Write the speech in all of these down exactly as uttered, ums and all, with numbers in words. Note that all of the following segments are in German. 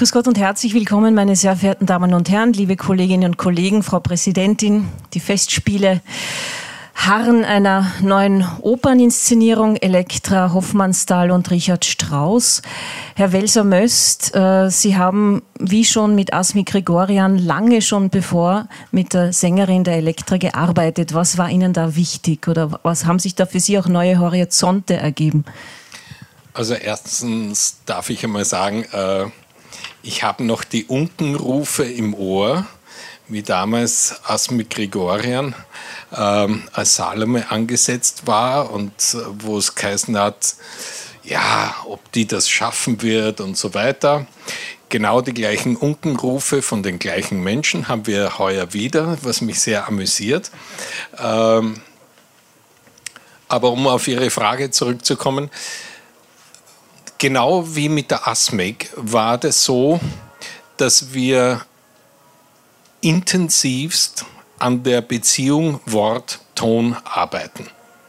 Grüß Gott und herzlich willkommen, meine sehr verehrten Damen und Herren, liebe Kolleginnen und Kollegen, Frau Präsidentin. Die Festspiele harren einer neuen Operninszenierung, Elektra, Hofmannsthal und Richard Strauss. Herr Welser-Möst, äh, Sie haben, wie schon mit Asmi Grigorian, lange schon bevor mit der Sängerin der Elektra gearbeitet. Was war Ihnen da wichtig oder was haben sich da für Sie auch neue Horizonte ergeben? Also erstens darf ich einmal sagen, äh, ich habe noch die Unkenrufe im Ohr, wie damals Asmi Grigorian ähm, als Salome angesetzt war und äh, wo es geheißen hat, ja, ob die das schaffen wird und so weiter. Genau die gleichen Unkenrufe von den gleichen Menschen haben wir heuer wieder, was mich sehr amüsiert. Ähm, aber um auf Ihre Frage zurückzukommen, genau wie mit der Asmik war das so, dass wir intensivst an der Beziehung Wort-Ton arbeiten.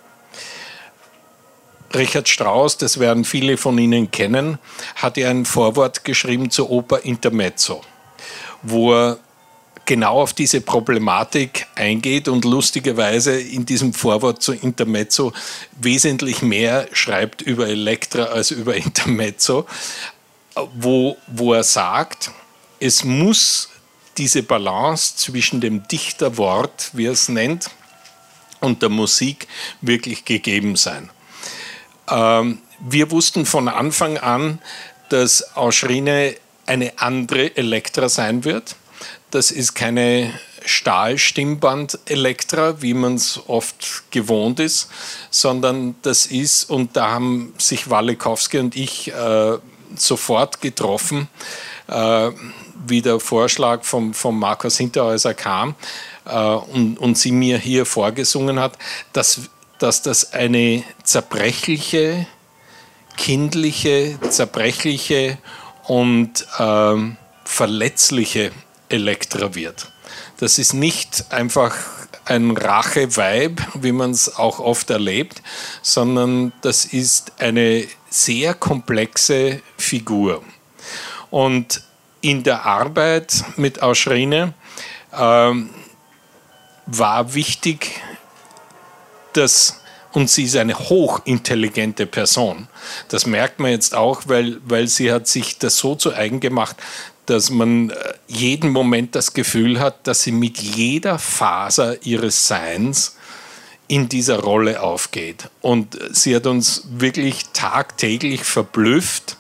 Richard Strauss, das werden viele von Ihnen kennen, hat ja ein Vorwort geschrieben zur Oper Intermezzo, wo er genau auf diese Problematik eingeht und lustigerweise in diesem Vorwort zu Intermezzo wesentlich mehr schreibt über Elektra als über Intermezzo, wo, wo er sagt, es muss diese Balance zwischen dem Dichterwort, wie er es nennt, und der Musik wirklich gegeben sein. Ähm, wir wussten von Anfang an, dass Auschrine eine andere Elektra sein wird. Das ist keine Stahlstimmband-Elektra, wie man es oft gewohnt ist, sondern das ist, und da haben sich Walikowski und ich äh, sofort getroffen, äh, wie der Vorschlag vom, vom Markus Hinterhäuser kam äh, und, und sie mir hier vorgesungen hat, dass, dass das eine zerbrechliche, kindliche, zerbrechliche und äh, verletzliche Elektra wird. Das ist nicht einfach ein Rache-Vibe, wie man es auch oft erlebt, sondern das ist eine sehr komplexe Figur. Und in der Arbeit mit Auschrine ähm, war wichtig, dass, und sie ist eine hochintelligente Person, das merkt man jetzt auch, weil, weil sie hat sich das so zu eigen gemacht, dass man jeden Moment das Gefühl hat, dass sie mit jeder Faser ihres Seins in dieser Rolle aufgeht. Und sie hat uns wirklich tagtäglich verblüfft,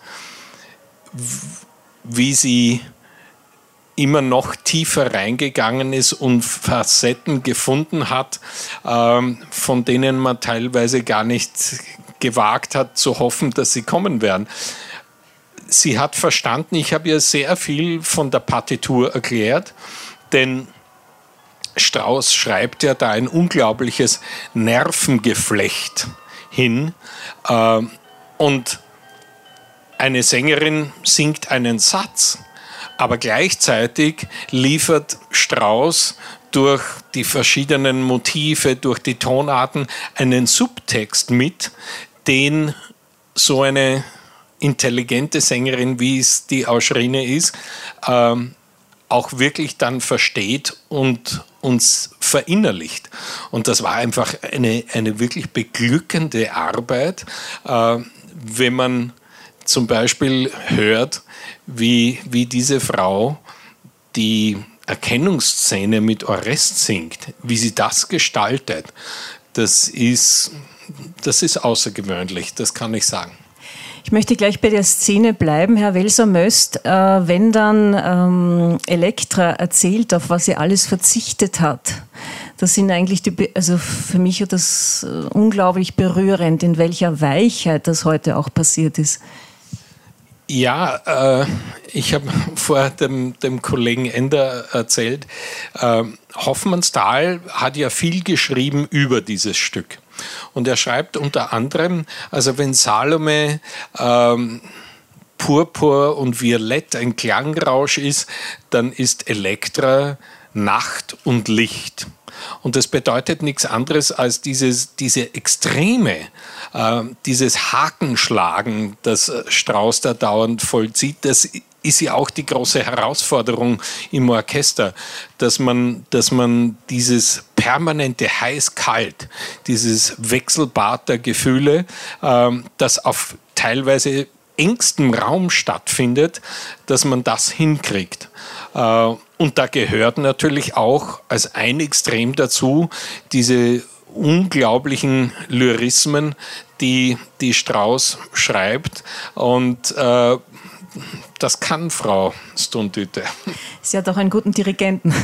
wie sie immer noch tiefer reingegangen ist und Facetten gefunden hat, ähm, von denen man teilweise gar nicht gewagt hat zu hoffen, dass sie kommen werden. Sie hat verstanden, ich habe ihr sehr viel von der Partitur erklärt, denn Strauss schreibt ja da ein unglaubliches Nervengeflecht hin äh, und eine Sängerin singt einen Satz, aber gleichzeitig liefert Strauss durch die verschiedenen Motive, durch die Tonarten einen Subtext mit, den so eine intelligente Sängerin, wie es die Auschrine ist, ähm, auch wirklich dann versteht und uns verinnerlicht. Und das war einfach eine, eine wirklich beglückende Arbeit, äh, wenn man zum Beispiel hört, wie, wie diese Frau die Erkennungsszene mit Orest singt, wie sie das gestaltet. Das ist, das ist außergewöhnlich, das kann ich sagen. Ich möchte gleich bei der Szene bleiben, Herr Welser-Möst. Äh, wenn dann ähm, Elektra erzählt, auf was sie alles verzichtet hat, das sind eigentlich die, also für mich ist das äh, unglaublich berührend, in welcher Weichheit das heute auch passiert ist. Ja, äh, ich habe vor dem, dem Kollegen Ender erzählt, äh, Hofmannsthal hat ja viel geschrieben über dieses Stück. Und er schreibt unter anderem, also wenn Salome ähm, Purpur und Violett ein Klangrausch ist, dann ist Elektra Nacht und Licht. Und das bedeutet nichts anderes als dieses, diese Extreme, äh, dieses Hakenschlagen, das Strauss da dauernd vollzieht, das ist ja auch die große Herausforderung im Orchester, dass man, dass man dieses permanente heiß-kalt, dieses Wechselbad der Gefühle, ähm, das auf teilweise engstem Raum stattfindet, dass man das hinkriegt. Äh, und da gehört natürlich auch als ein Extrem dazu diese unglaublichen Lyrismen, die, die Strauss schreibt. Und äh, das kann Frau Stundhütte. Sie hat auch einen guten Dirigenten.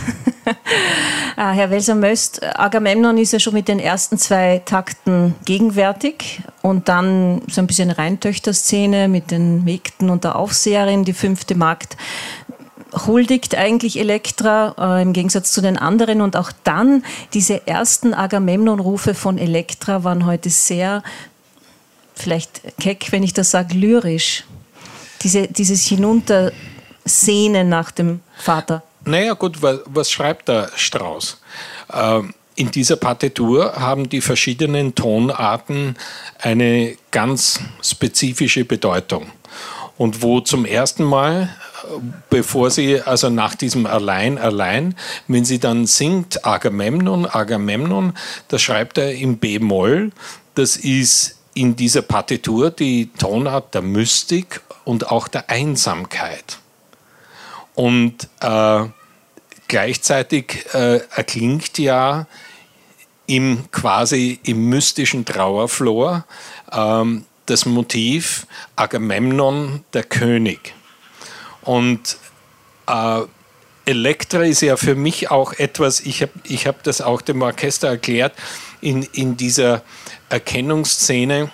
Herr Welser-Möst, Agamemnon ist ja schon mit den ersten zwei Takten gegenwärtig und dann so ein bisschen Reintöchter-Szene mit den Mägden und der Aufseherin, die fünfte Magd huldigt eigentlich Elektra äh, im Gegensatz zu den anderen, und auch dann diese ersten Agamemnon-Rufe von Elektra waren heute sehr, vielleicht keck, wenn ich das sage, lyrisch. Diese, dieses Hinuntersehnen nach dem Vater. Naja gut, was, was schreibt der Strauss? Ähm, in dieser Partitur haben die verschiedenen Tonarten eine ganz spezifische Bedeutung. Und wo zum ersten Mal, bevor sie, also nach diesem Allein, Allein, wenn sie dann singt Agamemnon, Agamemnon, das schreibt er im B-Moll, das ist in dieser Partitur die Tonart der Mystik und auch der Einsamkeit. Und äh, gleichzeitig äh, erklingt ja im quasi im mystischen Trauerflor ähm, das Motiv Agamemnon, der König. Und äh, Elektra ist ja für mich auch etwas, ich habe ich hab das auch dem Orchester erklärt, in, in dieser Erkennungsszene,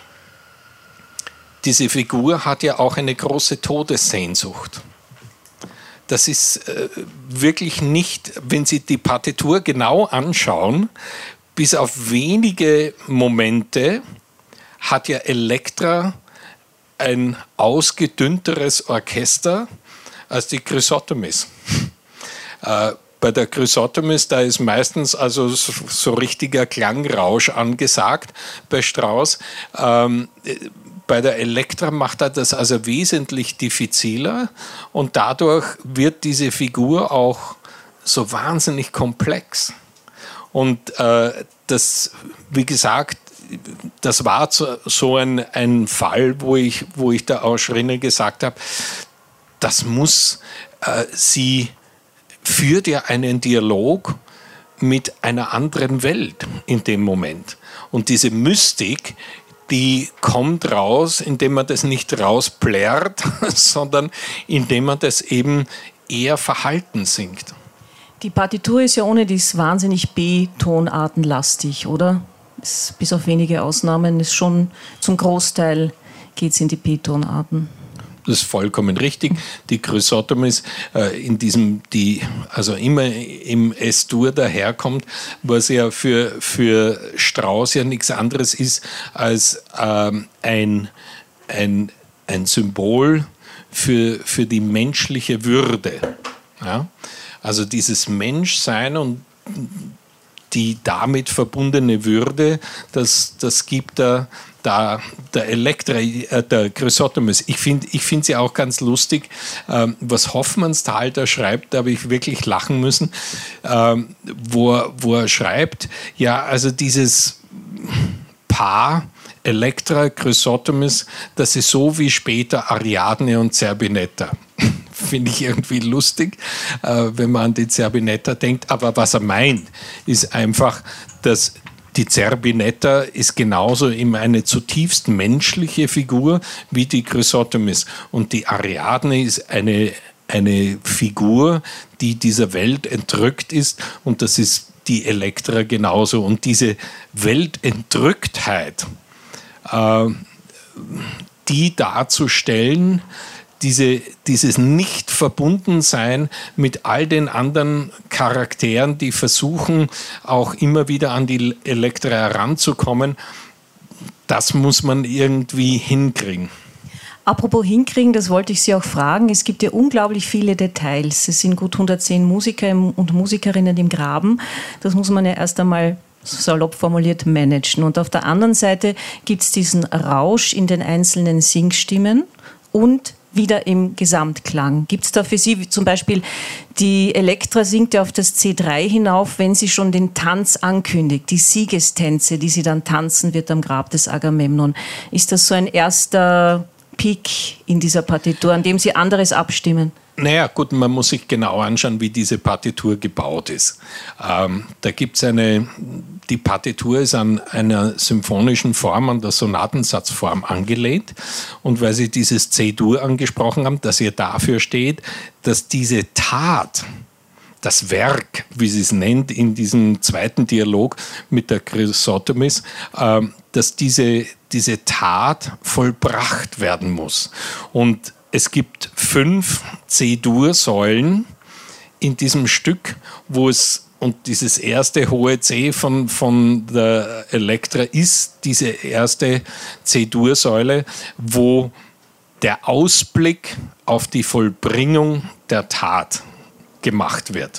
diese Figur hat ja auch eine große Todessehnsucht. Das ist äh, wirklich nicht, wenn Sie die Partitur genau anschauen, bis auf wenige Momente hat ja Elektra ein ausgedünnteres Orchester als die Chrysothemis. äh, bei der Chrysothemis, da ist meistens also so, so richtiger Klangrausch angesagt bei Strauss. Ähm, Bei der Elektra macht er das also wesentlich diffiziler und dadurch wird diese Figur auch so wahnsinnig komplex. Und äh, das, wie gesagt, das war so ein, ein Fall, wo ich, wo ich der Auschrinne gesagt habe, das muss, äh, sie führt ja einen Dialog mit einer anderen Welt in dem Moment. Und diese Mystik, die kommt raus, indem man das nicht rausplärrt, sondern indem man das eben eher verhalten singt. Die Partitur ist ja ohne dies wahnsinnig B-Tonartenlastig, oder? Ist, bis auf wenige Ausnahmen ist schon zum Großteil geht es in die B-Tonarten. Das ist vollkommen richtig. Die Chrysothemis, äh, in diesem, die also immer im S-Dur daherkommt, was ja für, für Strauss ja nichts anderes ist als ähm, ein, ein, ein Symbol für, für die menschliche Würde. Ja? Also dieses Menschsein und die damit verbundene Würde, das, das gibt er da der Elektra, äh, der Chrysothemis. Ich finde ich find sie auch ganz lustig, ähm, was Hoffmannsthal da schreibt, da habe ich wirklich lachen müssen, ähm, wo, er, wo er schreibt, ja, also dieses Paar Elektra, Chrysothemis, das ist so wie später Ariadne und Zerbinetta. Finde ich irgendwie lustig, äh, wenn man an die Zerbinetta denkt. Aber was er meint, ist einfach, dass die Zerbinetta ist genauso immer eine zutiefst menschliche Figur wie die Chrysothemis. Und die Ariadne ist eine, eine Figur, die dieser Welt entrückt ist. Und das ist die Elektra genauso. Und diese Weltentrücktheit, äh, die darzustellen, Diese, dieses Nicht-Verbundensein mit all den anderen Charakteren, die versuchen, auch immer wieder an die Elektra heranzukommen, das muss man irgendwie hinkriegen. Apropos hinkriegen, das wollte ich Sie auch fragen. Es gibt ja unglaublich viele Details. Es sind gut hundertzehn Musiker und Musikerinnen im Graben. Das muss man ja erst einmal salopp formuliert managen. Und auf der anderen Seite gibt es diesen Rausch in den einzelnen Singstimmen und wieder im Gesamtklang. Gibt es da für Sie zum Beispiel, die Elektra singt ja auf das C drei hinauf, wenn sie schon den Tanz ankündigt, die Siegestänze, die sie dann tanzen wird am Grab des Agamemnon. Ist das so ein erster Peak in dieser Partitur, an dem Sie anderes abstimmen? Naja, gut, man muss sich genau anschauen, wie diese Partitur gebaut ist. Ähm, da gibt es eine, die Partitur ist an einer symphonischen Form, an der Sonatensatzform angelehnt. Und weil Sie dieses C-Dur angesprochen haben, dass ihr dafür steht, dass diese Tat, das Werk, wie sie es nennt, in diesem zweiten Dialog mit der Chrysothemis, äh, dass diese, diese Tat vollbracht werden muss. Und es gibt fünf C-Dur-Säulen in diesem Stück, wo es, und dieses erste hohe C von, von der Elektra ist diese erste C-Dur-Säule, wo der Ausblick auf die Vollbringung der Tat gemacht wird.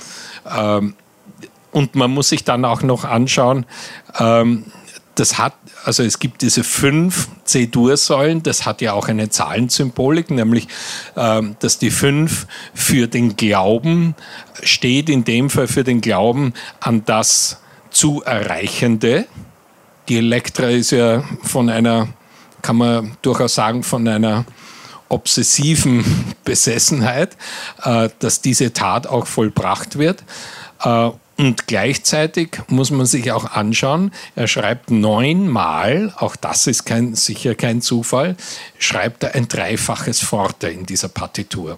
Ähm, und man muss sich dann auch noch anschauen, ähm, das hat, also es gibt diese fünf C-Dur-Säulen, das hat ja auch eine Zahlensymbolik, nämlich, ähm, dass die fünf für den Glauben steht, in dem Fall für den Glauben an das zu Erreichende. Die Elektra ist ja von einer, kann man durchaus sagen, von einer obsessiven Besessenheit, äh, dass diese Tat auch vollbracht wird. Äh, Und gleichzeitig muss man sich auch anschauen, er schreibt neunmal, auch das ist kein, sicher kein Zufall, schreibt er ein dreifaches Forte in dieser Partitur.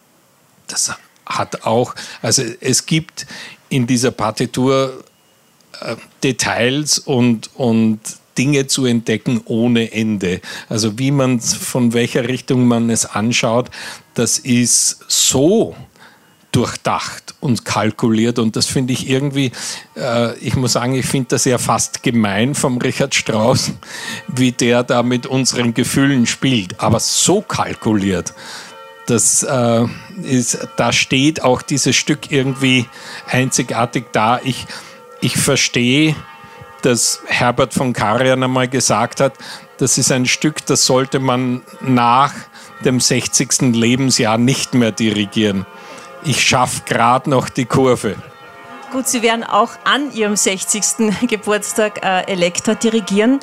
Das hat auch, also es gibt in dieser Partitur äh, Details und, und Dinge zu entdecken ohne Ende. Also wie man, von welcher Richtung man es anschaut, das ist so durchdacht und kalkuliert, und das finde ich irgendwie, äh, ich muss sagen, ich finde das ja fast gemein vom Richard Strauss, wie der da mit unseren Gefühlen spielt, aber so kalkuliert, das, äh, ist, da steht auch dieses Stück irgendwie einzigartig da. Ich, ich verstehe, dass Herbert von Karajan einmal gesagt hat, das ist ein Stück, das sollte man nach dem sechzigsten Lebensjahr nicht mehr dirigieren. Ich schaffe gerade noch die Kurve. Gut, Sie werden auch an Ihrem sechzigsten Geburtstag äh, Elektra dirigieren.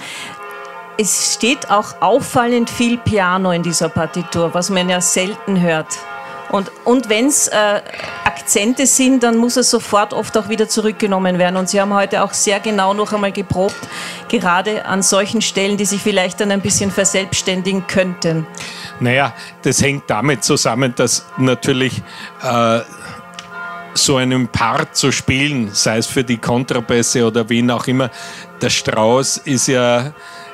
Es steht auch auffallend viel Piano in dieser Partitur, was man ja selten hört. Und, und wenn es äh, Akzente sind, dann muss es sofort oft auch wieder zurückgenommen werden. Und Sie haben heute auch sehr genau noch einmal geprobt, gerade an solchen Stellen, die sich vielleicht dann ein bisschen verselbstständigen könnten. Naja, das hängt damit zusammen, dass natürlich äh, so einen Part zu spielen, sei es für die Kontrabässe oder wen auch immer, der Strauss ist ja,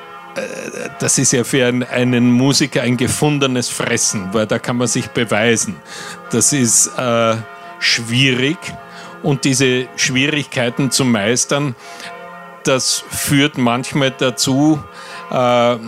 das ist ja für einen, einen Musiker ein gefundenes Fressen, weil da kann man sich beweisen. Das ist äh, schwierig, und diese Schwierigkeiten zu meistern, das führt manchmal dazu, äh,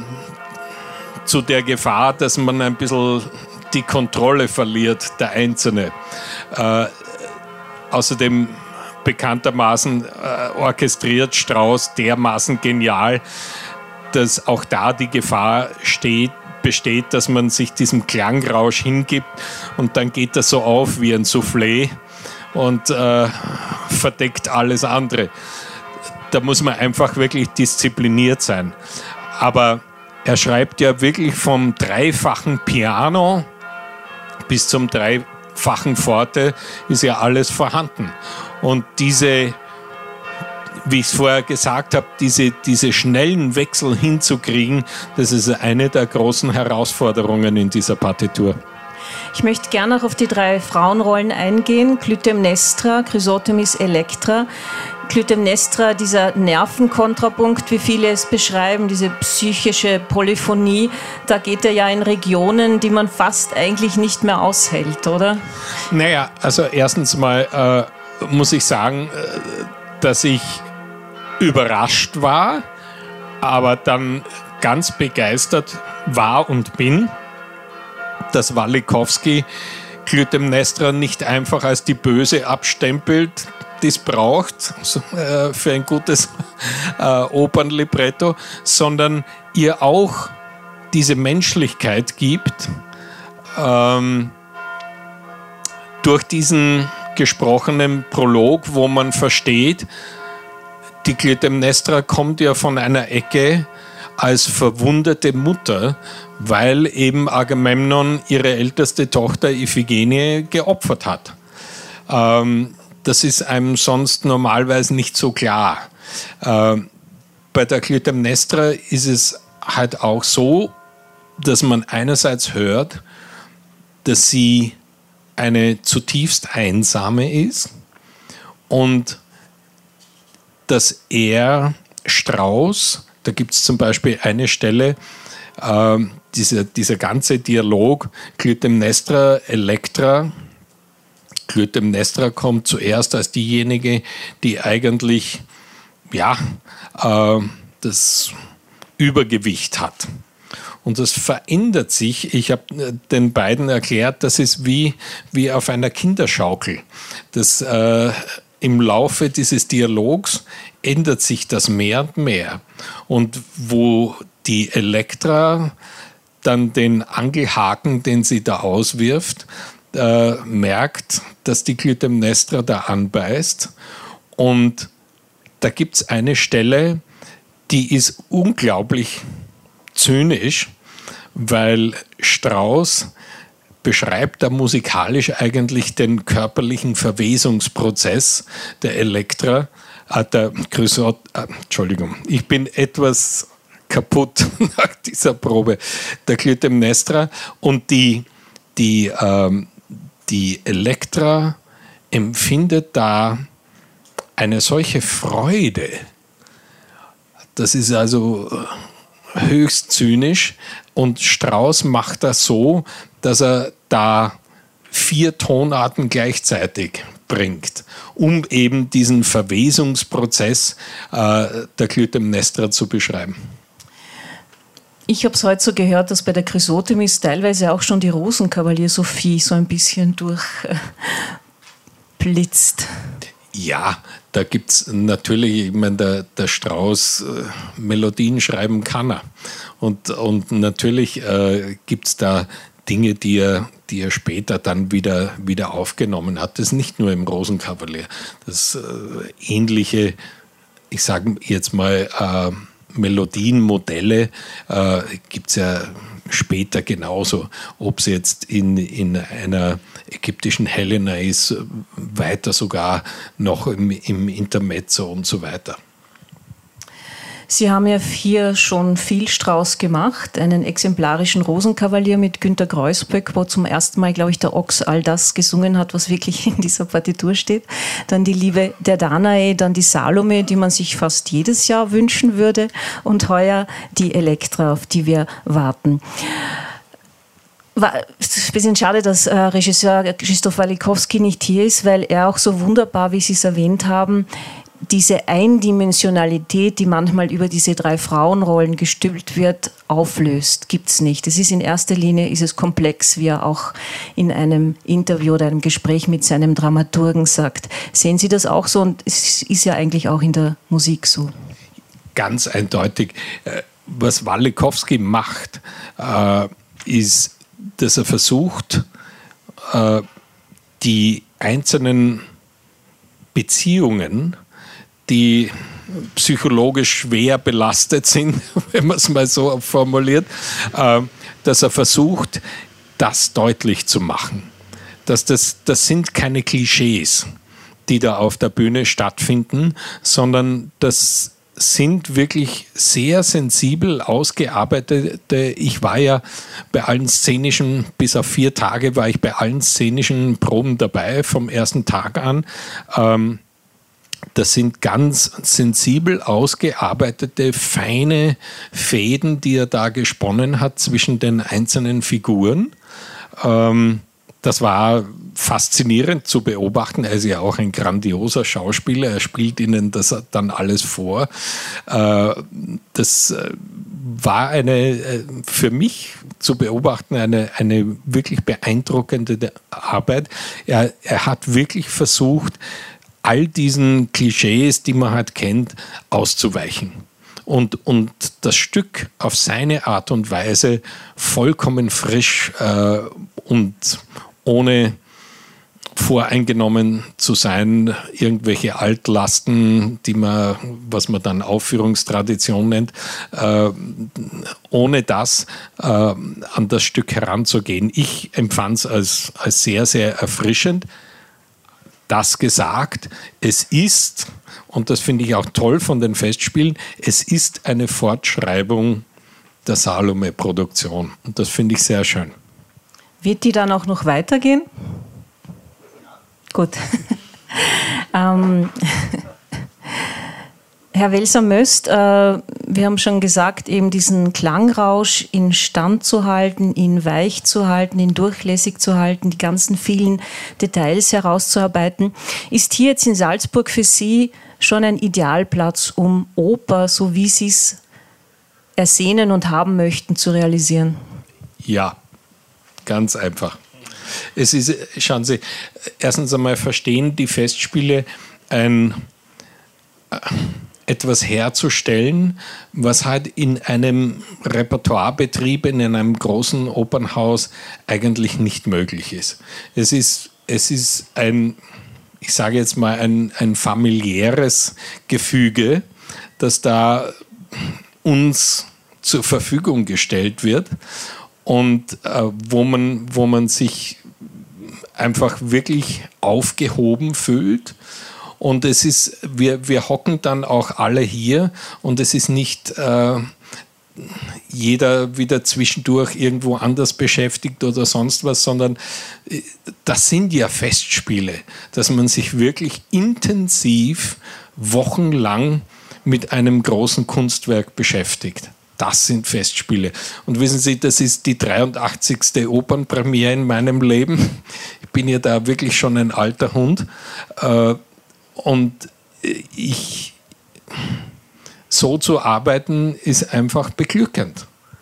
zu der Gefahr, dass man ein bisschen die Kontrolle verliert, der Einzelne. Äh, außerdem bekanntermaßen äh, orchestriert Strauss dermaßen genial, dass auch da die Gefahr steht, besteht, dass man sich diesem Klangrausch hingibt, und dann geht das so auf wie ein Soufflé und äh, verdeckt alles andere. Da muss man einfach wirklich diszipliniert sein. Aber er schreibt ja wirklich vom dreifachen Piano bis zum dreifachen Forte ist ja alles vorhanden. Und diese, wie ich es vorher gesagt habe, diese, diese schnellen Wechsel hinzukriegen, das ist eine der großen Herausforderungen in dieser Partitur. Ich möchte gerne auch auf die drei Frauenrollen eingehen. Clytemnestra, Chrysothemis, Elektra. Clytemnestra, dieser Nervenkontrapunkt, wie viele es beschreiben, diese psychische Polyphonie, da geht er ja in Regionen, die man fast eigentlich nicht mehr aushält, oder? Naja, also erstens mal äh, muss ich sagen, äh, dass ich überrascht war, aber dann ganz begeistert war und bin, dass Walikowski Clytemnestra nicht einfach als die Böse abstempelt, die es braucht äh, für ein gutes äh, Opernlibretto, sondern ihr auch diese Menschlichkeit gibt, ähm, durch diesen gesprochenen Prolog, wo man versteht, die Clytemnestra kommt ja von einer Ecke als verwundete Mutter, weil eben Agamemnon ihre älteste Tochter Iphigenie geopfert hat. Ähm, das ist einem sonst normalerweise nicht so klar. Ähm, bei der Clytemnestra ist es halt auch so, dass man einerseits hört, dass sie eine zutiefst einsame ist und dass er, Strauss, da gibt es zum Beispiel eine Stelle, äh, dieser, dieser ganze Dialog, Clytemnestra, Elektra. Clytemnestra kommt zuerst als diejenige, die eigentlich ja, äh, das Übergewicht hat. Und das verändert sich. Ich habe den beiden erklärt, das ist wie, wie auf einer Kinderschaukel. Das, äh, im Laufe dieses Dialogs ändert sich das mehr und mehr. Und wo die Elektra dann den Angelhaken, den sie da auswirft, äh, merkt, dass die Clytemnestra da anbeißt. Und da gibt es eine Stelle, die ist unglaublich zynisch, weil Strauss beschreibt da musikalisch eigentlich den körperlichen Verwesungsprozess der Elektra, äh, der Chrysot, äh, Entschuldigung, ich bin etwas kaputt nach dieser Probe, der Clytemnestra, und die, die, ähm, die Elektra empfindet da eine solche Freude. Das ist also höchst zynisch, und Strauss macht das so, dass er da vier Tonarten gleichzeitig bringt, um eben diesen Verwesungsprozess äh, der Clytemnestra zu beschreiben. Ich habe es heute so gehört, dass bei der Chrysothemis teilweise auch schon die Rosenkavalier-Sophie so ein bisschen durchblitzt. Ja, da gibt es natürlich, ich meine, der, der Strauss äh, Melodien schreiben kann er. Und, und natürlich äh, gibt es da Dinge, die er, die er später dann wieder, wieder aufgenommen hat. Das ist nicht nur im Rosenkavalier. Das äh, ähnliche, ich sage jetzt mal, äh, Melodienmodelle äh, gibt es ja später genauso. Ob es jetzt in, in einer ägyptischen Helena ist, weiter sogar noch im, im Intermezzo und so weiter. Sie haben ja hier schon viel Strauss gemacht, einen exemplarischen Rosenkavalier mit Günter Kreuzböck, wo zum ersten Mal, glaube ich, der Ochs all das gesungen hat, was wirklich in dieser Partitur steht. Dann die Liebe der Danae, dann die Salome, die man sich fast jedes Jahr wünschen würde, und heuer die Elektra, auf die wir warten. Es ist ein bisschen schade, dass äh, Regisseur Krzysztof Walikowski nicht hier ist, weil er auch so wunderbar, wie Sie es erwähnt haben, diese Eindimensionalität, die manchmal über diese drei Frauenrollen gestülpt wird, auflöst. Gibt es nicht. Es ist in erster Linie ist es komplex, wie er auch in einem Interview oder einem Gespräch mit seinem Dramaturgen sagt. Sehen Sie das auch so? Und es ist ja eigentlich auch in der Musik so. Ganz eindeutig. Was Walikowski macht, ist, dass er versucht, die einzelnen Beziehungen, die psychologisch schwer belastet sind, wenn man es mal so formuliert, äh, dass er versucht, das deutlich zu machen. Dass das, das sind keine Klischees, die da auf der Bühne stattfinden, sondern das sind wirklich sehr sensibel ausgearbeitete. Ich war ja bei allen szenischen, bis auf vier Tage war ich bei allen szenischen Proben dabei, vom ersten Tag an. Ähm, Das sind ganz sensibel ausgearbeitete, feine Fäden, die er da gesponnen hat zwischen den einzelnen Figuren. Ähm, das war faszinierend zu beobachten. Er ist ja auch ein grandioser Schauspieler. Er spielt ihnen das dann alles vor. Äh, das war eine, für mich zu beobachten, eine, eine wirklich beeindruckende Arbeit. Er, er hat wirklich versucht, all diesen Klischees, die man halt kennt, auszuweichen und, und das Stück auf seine Art und Weise vollkommen frisch äh, und ohne voreingenommen zu sein, irgendwelche Altlasten, die man, was man dann Aufführungstradition nennt, äh, ohne das äh, an das Stück heranzugehen. Ich empfand es als, als sehr, sehr erfrischend. Das gesagt, es ist, und das finde ich auch toll von den Festspielen, es ist eine Fortschreibung der Salome-Produktion. Und das finde ich sehr schön. Wird die dann auch noch weitergehen? Gut. ähm, Herr Welser-Möst, äh, wir haben schon gesagt, eben diesen Klangrausch in Stand zu halten, ihn weich zu halten, ihn durchlässig zu halten, die ganzen vielen Details herauszuarbeiten. Ist hier jetzt in Salzburg für Sie schon ein Idealplatz, um Oper, so wie Sie es ersehnen und haben möchten, zu realisieren? Ja, ganz einfach. Es ist, schauen Sie, erstens einmal verstehen die Festspiele ein, äh, etwas herzustellen, was halt in einem Repertoirebetrieb, in einem großen Opernhaus eigentlich nicht möglich ist. Es ist, es ist ein, ich sage jetzt mal, ein, ein familiäres Gefüge, das da uns zur Verfügung gestellt wird. Und äh, wo man, wo man sich einfach wirklich aufgehoben fühlt. Und es ist, wir, wir hocken dann auch alle hier und es ist nicht äh, jeder wieder zwischendurch irgendwo anders beschäftigt oder sonst was, sondern äh, das sind ja Festspiele, dass man sich wirklich intensiv wochenlang mit einem großen Kunstwerk beschäftigt. Das sind Festspiele. Und wissen Sie, das ist die dreiundachtzigste Opernpremiere in meinem Leben. Ich bin ja da wirklich schon ein alter Hund. Und ich, so zu arbeiten, ist einfach beglückend.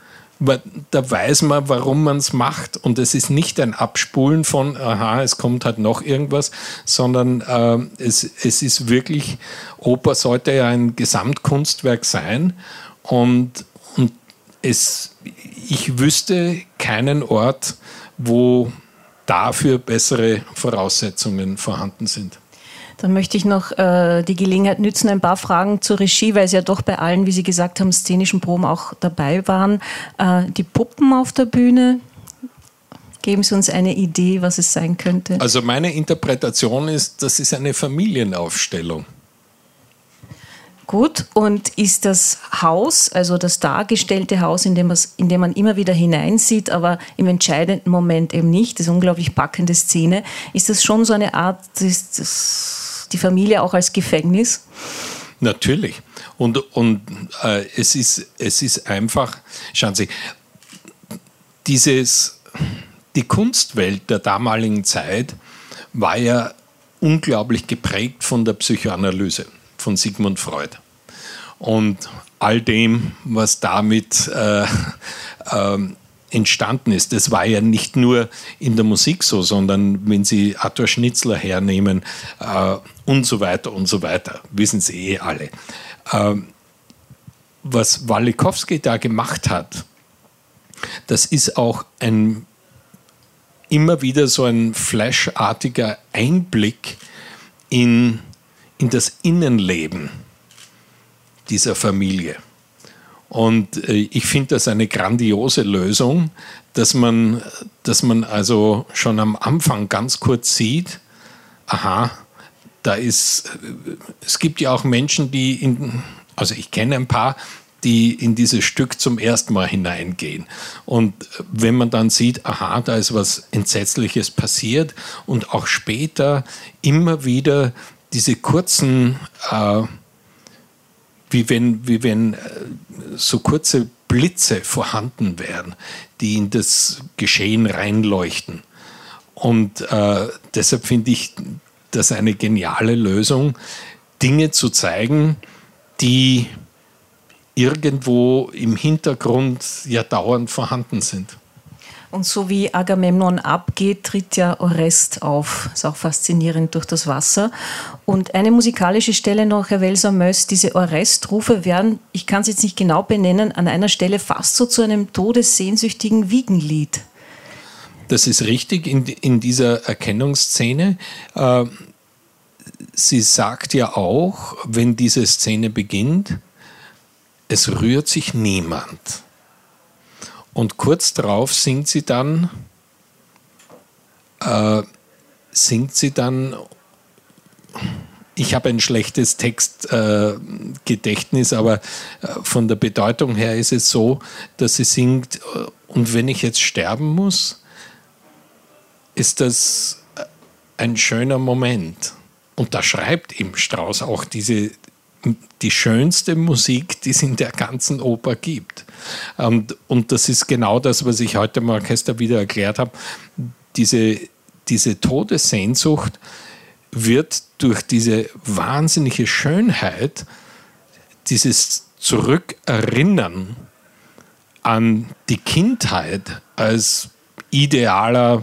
Da weiß man, warum man es macht. Und es ist nicht ein Abspulen von, aha, es kommt halt noch irgendwas, sondern äh, es, es ist wirklich, Oper sollte ja ein Gesamtkunstwerk sein. Und Und es, ich wüsste keinen Ort, wo dafür bessere Voraussetzungen vorhanden sind. Dann möchte ich noch äh, die Gelegenheit nützen, ein paar Fragen zur Regie, weil Sie ja doch bei allen, wie Sie gesagt haben, szenischen Proben auch dabei waren. Äh, die Puppen auf der Bühne, geben Sie uns eine Idee, was es sein könnte? Also meine Interpretation ist, das ist eine Familienaufstellung. Gut, und ist das Haus, also das dargestellte Haus, in dem, in dem man immer wieder hineinsieht, aber im entscheidenden Moment eben nicht, das ist eine unglaublich packende Szene, ist das schon so eine Art, das, das, die Familie auch als Gefängnis? Natürlich. Und, und äh, es, ist, es ist einfach, schauen Sie, dieses, die Kunstwelt der damaligen Zeit war ja unglaublich geprägt von der Psychoanalyse von Sigmund Freud und all dem, was damit äh, äh, entstanden ist. Das war ja nicht nur in der Musik so, sondern wenn Sie Arthur Schnitzler hernehmen äh, und so weiter und so weiter, wissen Sie eh alle. Äh, was Walikowski da gemacht hat, das ist auch ein immer wieder so ein flashartiger Einblick in in das Innenleben dieser Familie. Und äh, ich finde das eine grandiose Lösung, dass man, dass man also schon am Anfang ganz kurz sieht, aha, da ist, äh, es gibt ja auch Menschen, die, in, also ich kenne ein paar, die in dieses Stück zum ersten Mal hineingehen. Und wenn man dann sieht, aha, da ist was Entsetzliches passiert und auch später immer wieder diese kurzen, äh, wie wenn, wie wenn äh, so kurze Blitze vorhanden wären, die in das Geschehen reinleuchten. Und äh, deshalb finde ich das eine geniale Lösung, Dinge zu zeigen, die irgendwo im Hintergrund ja dauernd vorhanden sind. Und so wie Agamemnon abgeht, tritt ja Orest auf. Ist auch faszinierend durch das Wasser. Und eine musikalische Stelle noch, Herr Welser-Möst, diese Orest-Rufe werden, ich kann es jetzt nicht genau benennen, an einer Stelle fast so zu einem todessehnsüchtigen Wiegenlied. Das ist richtig in, in dieser Erkennungsszene. Äh, sie sagt ja auch, wenn diese Szene beginnt, es rührt sich niemand. Und kurz darauf singt sie dann, äh, singt sie dann, ich habe ein schlechtes Textgedächtnis, äh, aber äh, von der Bedeutung her ist es so, dass sie singt, äh, und wenn ich jetzt sterben muss, ist das ein schöner Moment. Und da schreibt eben Strauss auch diese, die schönste Musik, die es in der ganzen Oper gibt. Und, und das ist genau das, was ich heute im Orchester wieder erklärt habe. Diese, diese Todessehnsucht wird durch diese wahnsinnige Schönheit, dieses Zurückerinnern an die Kindheit als idealer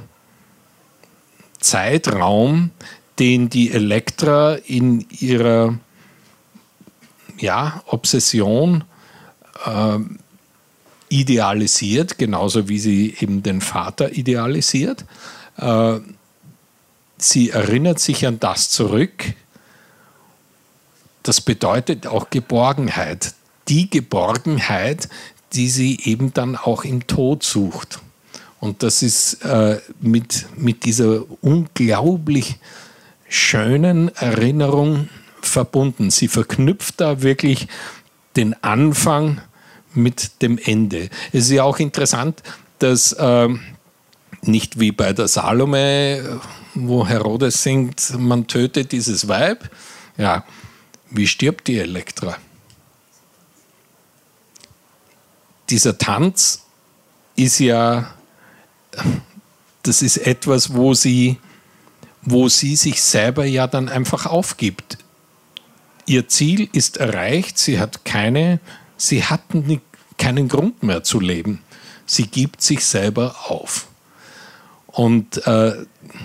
Zeitraum, den die Elektra in ihrer ja, Obsession äh, idealisiert, genauso wie sie eben den Vater idealisiert. Äh, sie erinnert sich an das zurück. Das bedeutet auch Geborgenheit. Die Geborgenheit, die sie eben dann auch im Tod sucht. Und das ist äh, mit, mit dieser unglaublich schönen Erinnerung verbunden. Sie verknüpft da wirklich den Anfang mit dem Ende. Es ist ja auch interessant, dass äh, nicht wie bei der Salome, wo Herodes singt, man tötet dieses Weib. Ja, wie stirbt die Elektra? Dieser Tanz ist ja, das ist etwas, wo sie, wo sie sich selber ja dann einfach aufgibt. Ihr Ziel ist erreicht, sie hat keine, sie hat nicht, keinen Grund mehr zu leben. Sie gibt sich selber auf. Und äh,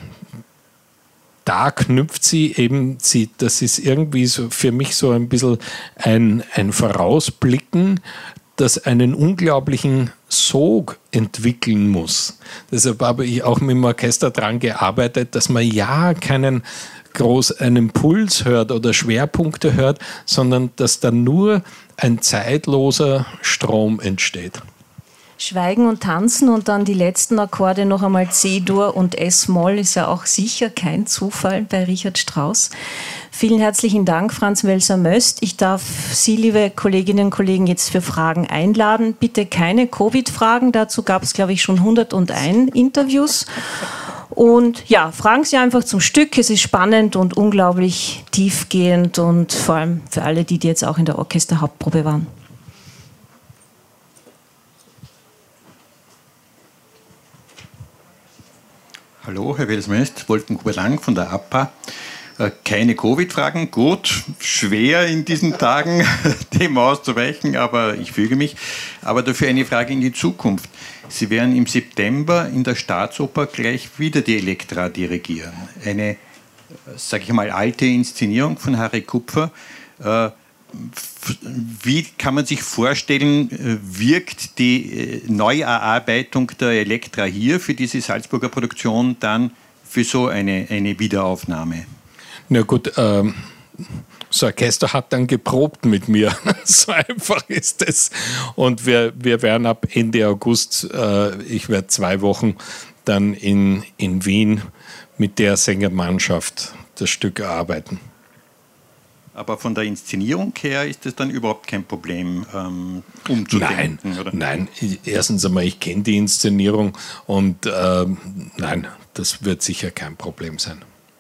da knüpft sie eben, sie, das ist irgendwie so für mich so ein bisschen ein, ein Vorausblicken, das einen unglaublichen Sog entwickeln muss. Deshalb habe ich auch mit dem Orchester daran gearbeitet, dass man ja keinen groß einen Puls hört oder Schwerpunkte hört, sondern dass da nur ein zeitloser Strom entsteht. Schweigen und Tanzen und dann die letzten Akkorde noch einmal C-Dur und S-Moll ist ja auch sicher kein Zufall bei Richard Strauss. Vielen herzlichen Dank, Franz Welser-Möst. Ich darf Sie, liebe Kolleginnen und Kollegen, jetzt für Fragen einladen. Bitte keine Covid-Fragen, dazu gab es, glaube ich, schon hunderteins Interviews. Und ja, fragen Sie einfach zum Stück. Es ist spannend und unglaublich tiefgehend und vor allem für alle, die, die jetzt auch in der Orchesterhauptprobe waren. Hallo, Herr Welser-Möst, Wolfgang Lang von der A P A. Keine Covid-Fragen, gut, schwer in diesen Tagen dem auszuweichen, aber ich füge mich. Aber dafür eine Frage in die Zukunft. Sie werden im September in der Staatsoper gleich wieder die Elektra dirigieren. Eine, sage ich mal, alte Inszenierung von Harry Kupfer. Wie kann man sich vorstellen, wirkt die Neuerarbeitung der Elektra hier für diese Salzburger Produktion dann für so eine, eine Wiederaufnahme? Na gut, ähm, das Orchester hat dann geprobt mit mir. So einfach ist es. Und wir, wir werden ab Ende August, äh, ich werde zwei Wochen dann in, in Wien mit der Sängermannschaft das Stück erarbeiten. Aber von der Inszenierung her ist es dann überhaupt kein Problem, ähm, umzudenken? Nein, oder? nein. Erstens einmal, ich kenne die Inszenierung und äh, nein, das wird sicher kein Problem sein.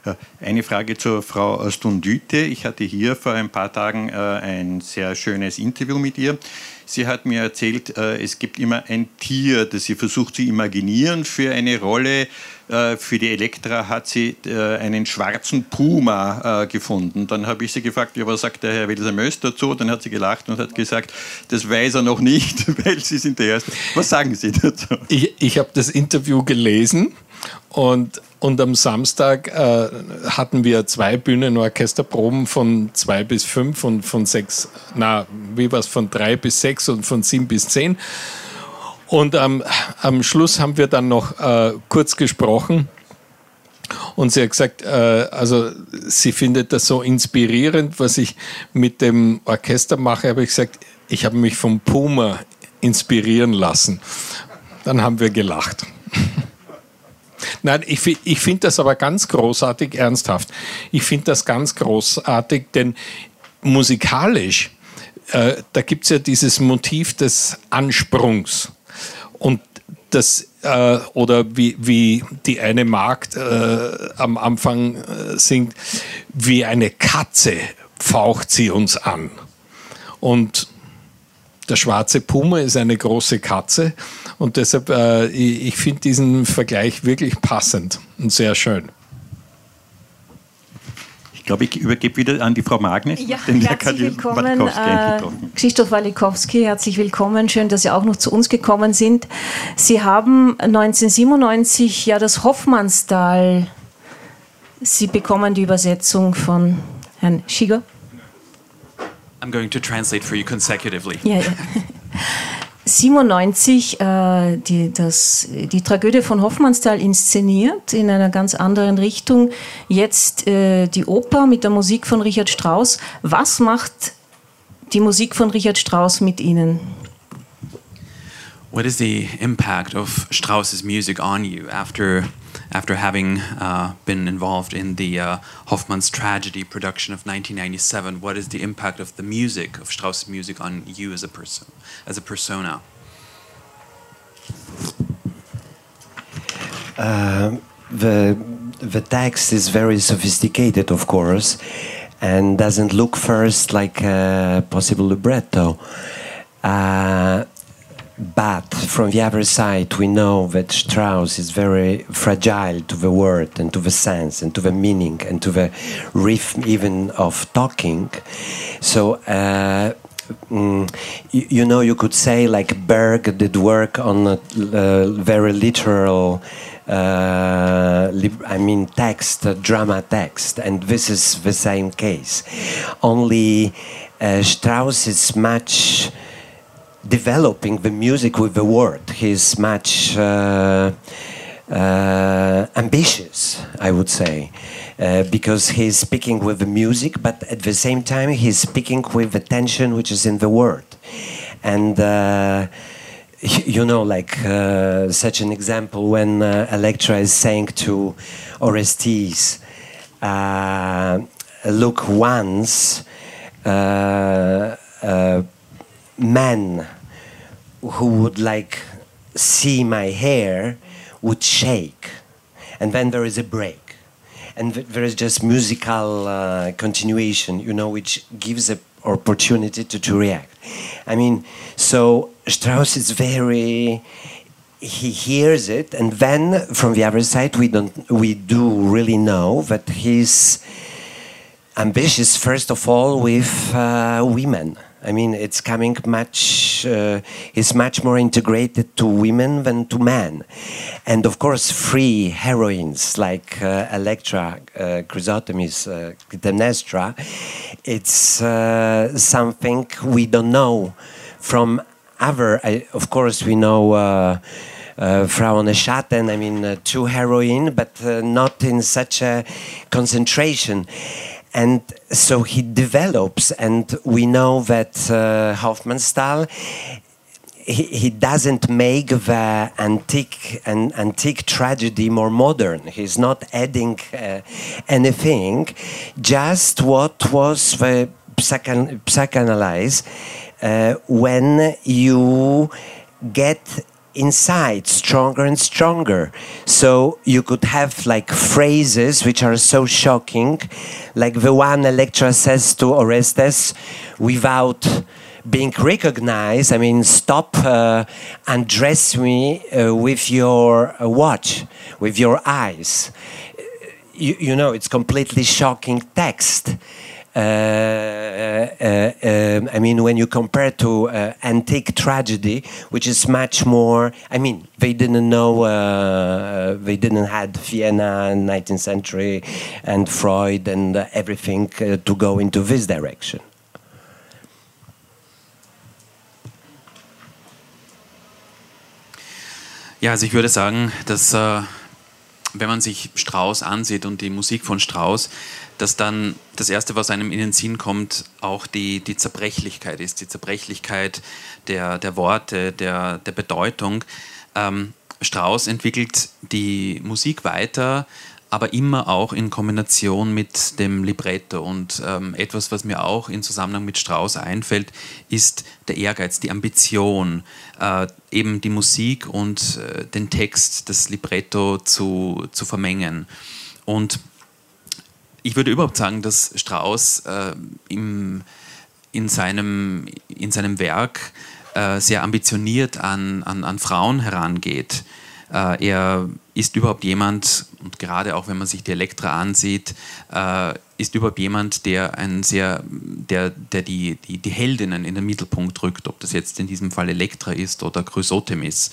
Eine Frage zur Frau Stundüte. Ich hatte hier vor ein paar Tagen ein sehr schönes Interview mit ihr. Sie hat mir erzählt, es gibt immer ein Tier, das sie versucht zu imaginieren für eine Rolle. Für die Elektra hat sie einen schwarzen Puma gefunden. Dann habe ich sie gefragt, ja, was sagt der Herr Welser-Möst dazu? Dann hat sie gelacht und hat gesagt, das weiß er noch nicht, weil Sie sind der Erste. Was sagen Sie dazu? Ich, ich habe das Interview gelesen und, und am Samstag äh, hatten wir zwei Bühnenorchesterproben von zwei bis fünf und von sechs, na, wie war es, von drei bis sechs und von sieben bis zehn. Und am, am Schluss haben wir dann noch äh, kurz gesprochen und sie hat gesagt, äh, also sie findet das so inspirierend, was ich mit dem Orchester mache. Habe ich gesagt, ich habe mich vom Puma inspirieren lassen. Dann haben wir gelacht. Nein, ich, ich finde das aber ganz großartig, ernsthaft. Ich finde das ganz großartig, denn musikalisch, äh, da gibt es ja dieses Motiv des Ansprungs. Und das, äh, oder wie, wie die eine Magd äh, am Anfang äh, singt, wie eine Katze faucht sie uns an. Und der schwarze Puma ist eine große Katze und deshalb, äh, ich, ich finde diesen Vergleich wirklich passend und sehr schön. Ich glaube, ich übergebe wieder an die Frau Magnes. Ja, herzlich willkommen, äh, Krzysztof Walikowski, herzlich willkommen. Schön, dass Sie auch noch zu uns gekommen sind. Sie haben neunzehnhundertsiebenundneunzig ja das Hoffmannsthal. Sie bekommen die Übersetzung von Herrn Schiger. I'm going to translate for you consecutively. Ja, ja. siebenundneunzig äh, die, das, die Tragödie von Hoffmannsthal inszeniert, in einer ganz anderen Richtung. Jetzt äh, die Oper mit der Musik von Richard Strauss. Was macht die Musik von Richard Strauss mit Ihnen? What is the impact of Strauss's music on you after after having uh, been involved in the uh, Hoffmann's Tragedy production of nineteen ninety-seven? What is the impact of the music, of Strauss's music, on you as a person, as a persona? Uh, the the text is very sophisticated, of course, and doesn't look first like a possible libretto. Uh, But from the other side, we know that Strauss is very fragile to the word and to the sense and to the meaning and to the rhythm even of talking. So, uh, mm, you, you know, you could say like Berg did work on a uh, very literal, uh, li- I mean, text, uh, drama text, and this is the same case. Only uh, Strauss is much developing the music with the word. He's much uh, uh, ambitious, I would say, uh, because he's speaking with the music, but at the same time he's speaking with the tension which is in the word. And uh, you know, like uh, such an example when uh, Elektra is saying to Orestes, uh, look, once uh, uh, men who would like see my hair would shake, and then there is a break, and th- there is just musical uh, continuation, you know, which gives an opportunity to, to react. I mean, so Strauss is very, he hears it, and then from the other side we don't we do really know that he's ambitious first of all with uh, women. I mean, it's coming much, uh, it's much more integrated to women than to men. And of course, free heroines like uh, Elektra, uh, Chrysothemis, uh, Clytemnestra, it's uh, something we don't know from other, I, of course, we know uh, uh, Frau Neschatten, I mean, uh, two heroine, but uh, not in such a concentration. And so he develops, and we know that uh, Hoffmannsthal, he, he doesn't make the antique an antique tragedy more modern. He's not adding uh, anything, just what was the psychan- psychoanalyze uh, when you get inside stronger and stronger. So you could have like phrases which are so shocking, like the one Elektra says to Orestes without being recognized. I mean, stop, uh, undress me uh, with your uh, watch, with your eyes. You, you know, it's completely shocking text. Uh, uh, uh, I mean, when you compare to uh, antique tragedy, which is much more. I mean, they didn't know, uh, they didn't had Vienna, nineteenth century, and Freud and uh, everything uh, to go into this direction. Ja, also ich würde sagen, dass äh, wenn man sich Strauss ansieht und die Musik von Strauss, dass dann das Erste, was einem in den Sinn kommt, auch die, die Zerbrechlichkeit ist, die Zerbrechlichkeit der, der Worte, der, der Bedeutung. Ähm, Strauss entwickelt die Musik weiter, aber immer auch in Kombination mit dem Libretto. Und ähm, etwas, was mir auch in Zusammenhang mit Strauss einfällt, ist der Ehrgeiz, die Ambition, äh, eben die Musik und äh, den Text, das Libretto zu, zu vermengen. Und ich würde überhaupt sagen, dass Strauss äh, im, in, seinem, in seinem Werk äh, sehr ambitioniert an, an, an Frauen herangeht. Äh, er ist überhaupt jemand, und gerade auch wenn man sich die Elektra ansieht, äh, ist überhaupt jemand, der, ein sehr, der, der die, die, die Heldinnen in den Mittelpunkt rückt, ob das jetzt in diesem Fall Elektra ist oder Chrysothemis.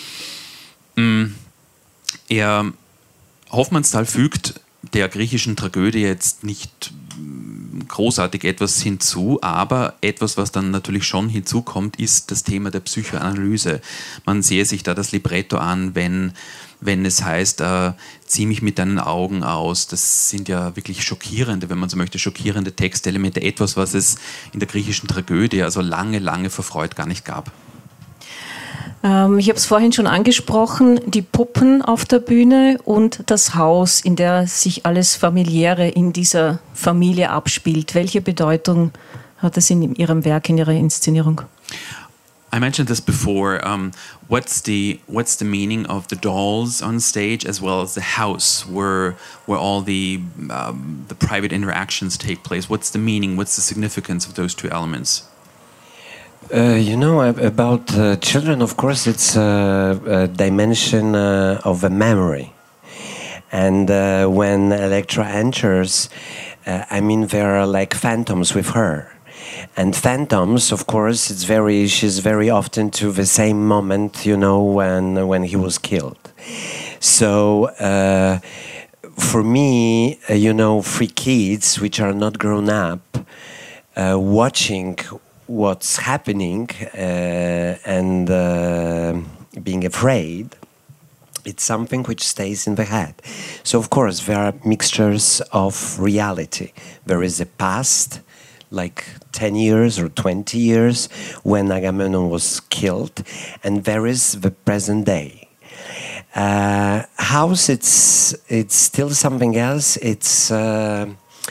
Mm, er, Hofmannsthal fügt der griechischen Tragödie jetzt nicht großartig etwas hinzu, aber etwas, was dann natürlich schon hinzukommt, ist das Thema der Psychoanalyse. Man sehe sich da das Libretto an, wenn, wenn es heißt, äh, zieh mich mit deinen Augen aus. Das sind ja wirklich schockierende, wenn man so möchte, schockierende Textelemente. Etwas, was es in der griechischen Tragödie also lange, lange vor Freud gar nicht gab. Ähm, ich habe es vorhin schon angesprochen, die Puppen auf der Bühne und das Haus, in der sich alles Familiäre in dieser Familie abspielt. Welche Bedeutung hat es in Ihrem Werk, in Ihrer Inszenierung? I mentioned this before. Um, what's the what's the meaning of the dolls on stage, as well as the house where where all the um, the private interactions take place? What's the meaning? What's the significance of those two elements? Uh, you know, about uh, children, of course, it's uh, a dimension uh, of a memory. And uh, when Elektra enters, uh, I mean, there are like phantoms with her. And phantoms, of course, it's very, she's very often to the same moment, you know, when, when he was killed. So, uh, for me, uh, you know, three kids which are not grown up, uh, watching what's happening uh, and uh, being afraid, it's something which stays in the head. So of course there are mixtures of reality. There is a past, like ten years or twenty years when Agamemnon was killed, and there is the present day. Uh, house, it's it's still something else. It's uh,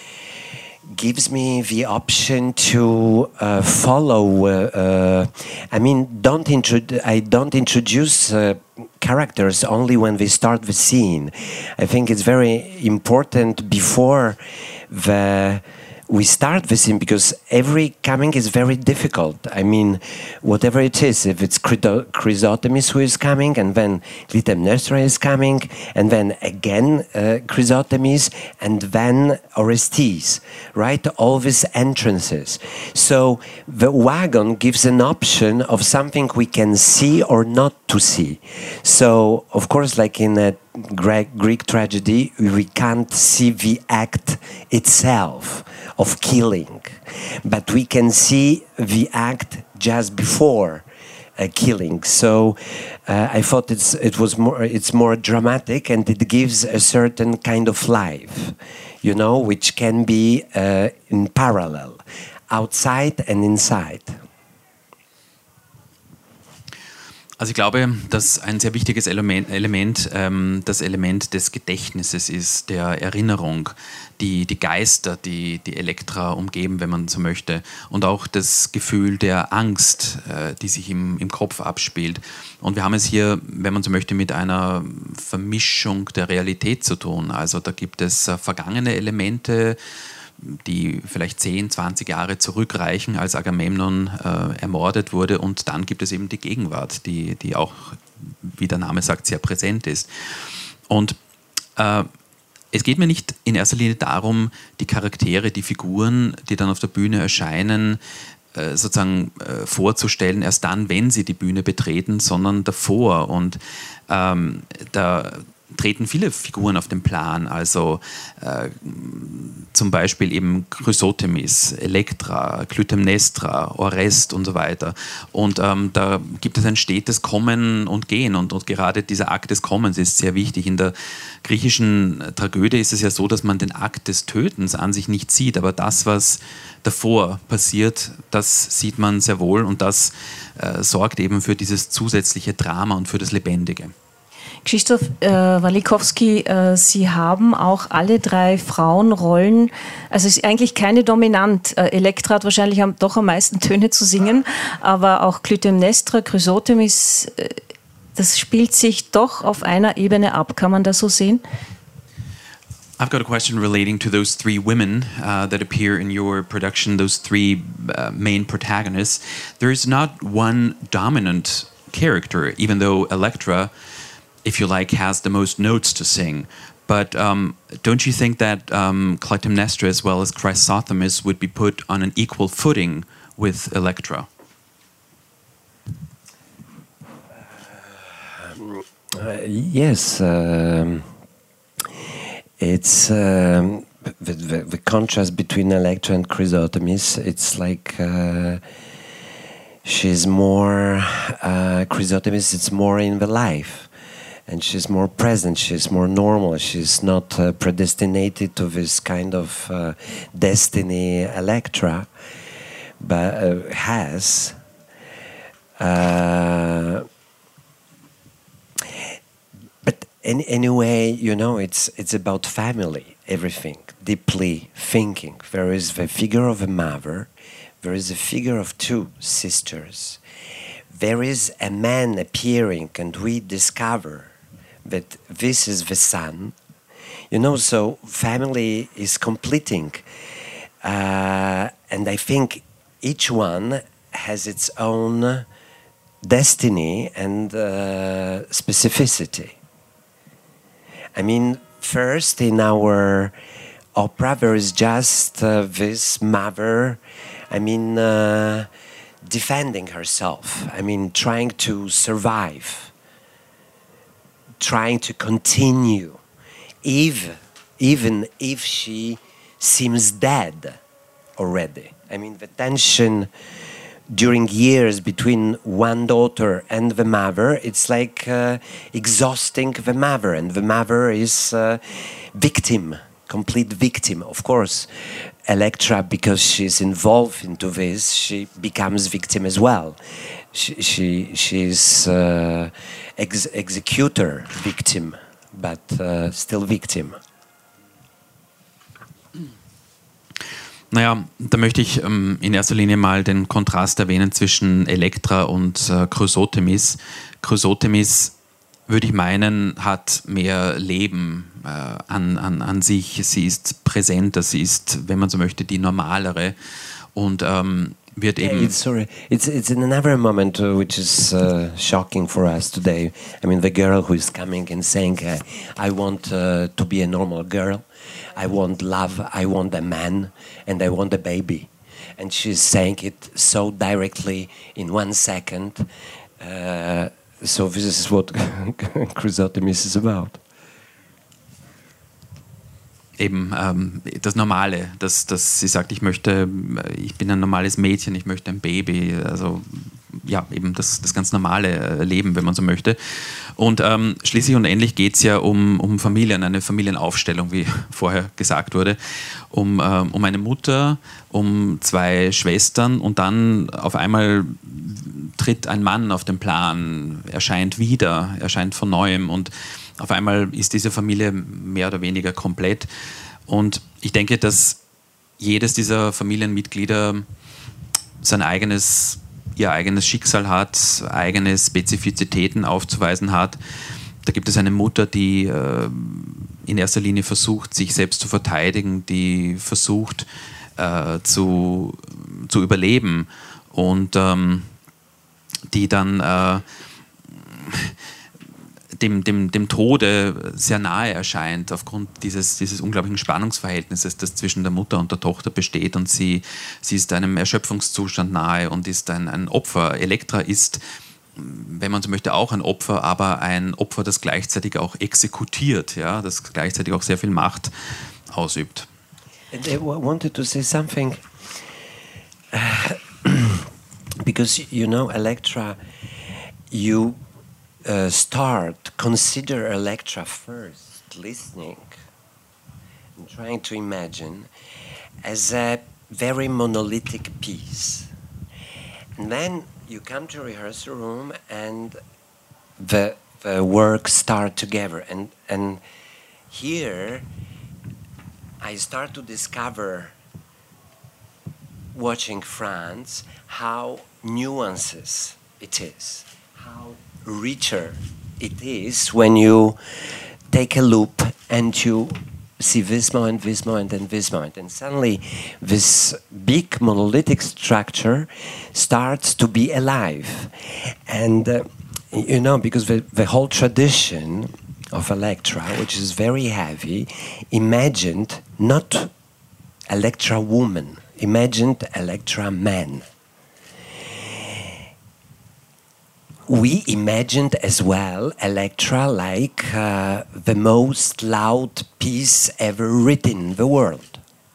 gives me the option to uh, follow. Uh, uh, I mean, don't introdu- I don't introduce uh, characters only when they start the scene. I think it's very important before the we start the scene, because every coming is very difficult. I mean, whatever it is, if it's Chrysothemis who is coming, and then Clytemnestra is coming, and then again uh, Chrysothemis, and then Orestes, right? All these entrances. So the wagon gives an option of something we can see or not to see. So, of course, like in a Greek, Greek tragedy, we can't see the act itself of killing, but we can see the act just before uh, killing. So uh, I thought it's it was more it's more dramatic, and it gives a certain kind of life, you know, which can be uh, in parallel, outside and inside. Also ich glaube, dass ein sehr wichtiges Element, Element ähm, das Element des Gedächtnisses ist, der Erinnerung, die, die Geister, die die Elektra umgeben, wenn man so möchte, und auch das Gefühl der Angst, äh, die sich im, im Kopf abspielt. Und wir haben es hier, wenn man so möchte, mit einer Vermischung der Realität zu tun. Also da gibt es äh, vergangene Elemente, die vielleicht zehn, zwanzig Jahre zurückreichen, als Agamemnon äh, ermordet wurde. Und dann gibt es eben die Gegenwart, die, die auch, wie der Name sagt, sehr präsent ist. Und äh, es geht mir nicht in erster Linie darum, die Charaktere, die Figuren, die dann auf der Bühne erscheinen, äh, sozusagen äh, vorzustellen, erst dann, wenn sie die Bühne betreten, sondern davor. Und ähm, da treten viele Figuren auf den Plan, also äh, zum Beispiel eben Chrysothemis, Elektra, Clytemnestra, Orest und so weiter. Und ähm, da gibt es ein stetes Kommen und Gehen und, und gerade dieser Akt des Kommens ist sehr wichtig. In der griechischen Tragödie ist es ja so, dass man den Akt des Tötens an sich nicht sieht, aber das, was davor passiert, das sieht man sehr wohl und das äh, sorgt eben für dieses zusätzliche Drama und für das Lebendige. Krzysztof äh, Walikowski, äh, Sie haben auch alle drei Frauenrollen, also es ist eigentlich keine dominant. Äh, Elektra hat wahrscheinlich am, doch am meisten Töne zu singen, aber auch Clytemnestra, Chrysothemis, äh, das spielt sich doch auf einer Ebene ab. Kann man das so sehen? I've got a question relating to those three women uh, that appear in your production, those three uh, main protagonists. There is not one dominant character, even though Elektra, if you like, has the most notes to sing. But um, don't you think that um, Clytemnestra as well as Chrysothemis would be put on an equal footing with Elektra? Uh, yes, um, it's um, the, the, the contrast between Elektra and Chrysothemis. It's like uh, she's more uh, Chrysothemis. It's more in the life. And she's more present, she's more normal, she's not uh, predestinated to this kind of uh, destiny Elektra, but uh, has. Uh, but in, anyway, you know, it's it's about family, everything, deeply thinking. There is the figure of a mother, there is a figure of two sisters, there is a man appearing, and we discover that this is the son, you know, so family is completing. Uh, and I think each one has its own destiny and uh, specificity. I mean, first in our opera there is just uh, this mother, I mean, uh, defending herself, I mean, trying to survive, trying to continue, if, even if she seems dead already. I mean, the tension during years between one daughter and the mother, it's like uh, exhausting the mother, and the mother is uh, victim, complete victim. Of course, Elektra, because she's involved into this, she becomes victim as well. She, she she's uh, ex executor victim, but uh, still victim. Naja, da möchte ich ähm, in erster Linie mal den Kontrast erwähnen zwischen Elektra und äh, Chrysothemis. Chrysothemis, würde ich meinen, hat mehr Leben äh, an, an, an sich. Sie ist präsenter, sie ist, wenn man so möchte, die normalere. Und ähm, wird eben... Yeah, it's, sorry, it's, it's in another moment uh, which is uh, shocking for us today. I mean, the girl who is coming and saying, uh, I want uh, to be a normal girl. I want love, I want a man, and I want a baby. And she's saying it so directly in one second. Uh, so this is what Chrysothemis is about. Eben ähm, das Normale, dass, dass sie sagt, ich möchte, ich bin ein normales Mädchen, ich möchte ein Baby. Also ja, eben das, das ganz normale Leben, wenn man so möchte. Und ähm, schließlich und endlich geht es ja um, um Familien, eine Familienaufstellung, wie vorher gesagt wurde, um, ähm, um eine Mutter, um zwei Schwestern und dann auf einmal tritt ein Mann auf den Plan, erscheint wieder, erscheint von Neuem und auf einmal ist diese Familie mehr oder weniger komplett. Und ich denke, dass jedes dieser Familienmitglieder sein eigenes, ihr eigenes Schicksal hat, eigene Spezifizitäten aufzuweisen hat. Da gibt es eine Mutter, die äh, in erster Linie versucht, sich selbst zu verteidigen, die versucht äh, zu, zu überleben und ähm, die dann äh, dem, dem, dem Tode sehr nahe erscheint aufgrund dieses, dieses unglaublichen Spannungsverhältnisses, das zwischen der Mutter und der Tochter besteht und sie, sie ist einem Erschöpfungszustand nahe und ist ein, ein Opfer. Elektra ist, wenn man so möchte, auch ein Opfer, aber ein Opfer, das gleichzeitig auch exekutiert, ja, das gleichzeitig auch sehr viel Macht ausübt. And I wanted to say something because you know Elektra, you uh, start consider Elektra first, listening and trying to imagine as a very monolithic piece, and then you come to rehearsal room and the the work start together, and and here I start to discover, watching France, how nuances it is, how richer it is when you take a loop and you see this moment, this moment, and this moment, and suddenly this big monolithic structure starts to be alive. And uh, you know, because the, the whole tradition of Elektra, which is very heavy, imagined not Elektra woman, imagined Elektra man. We imagined as well Elektra like uh, the most loud piece ever written in the world.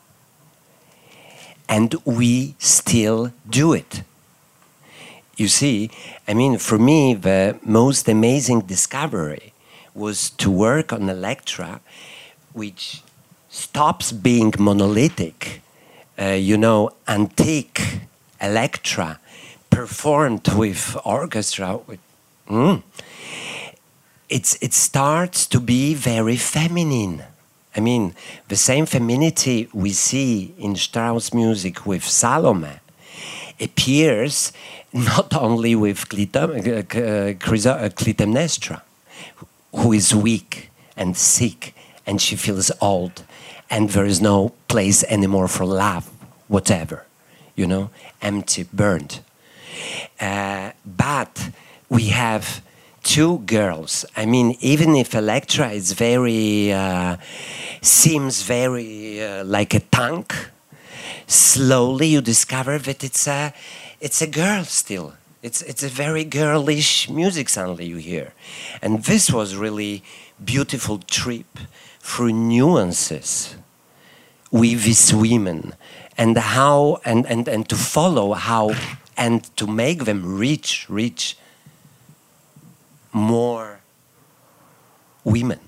And we still do it. You see, I mean, for me, the most amazing discovery was to work on Elektra, which stops being monolithic, uh, you know, antique Elektra, performed with orchestra. With, mm, it's, it starts to be very feminine. I mean, the same femininity we see in Strauss music with Salome appears not only with Clytemnestra, who is weak and sick, and she feels old, and there is no place anymore for love, whatever, you know, empty, burned. Uh, but we have two girls. I mean, even if Elektra is very, uh, seems very uh, like a tank, slowly you discover that it's a, it's a girl still. It's, it's a very girlish music suddenly you hear. And this was really beautiful trip through nuances with these women, and how, and, and, and to follow how, and to make them reach, reach more women.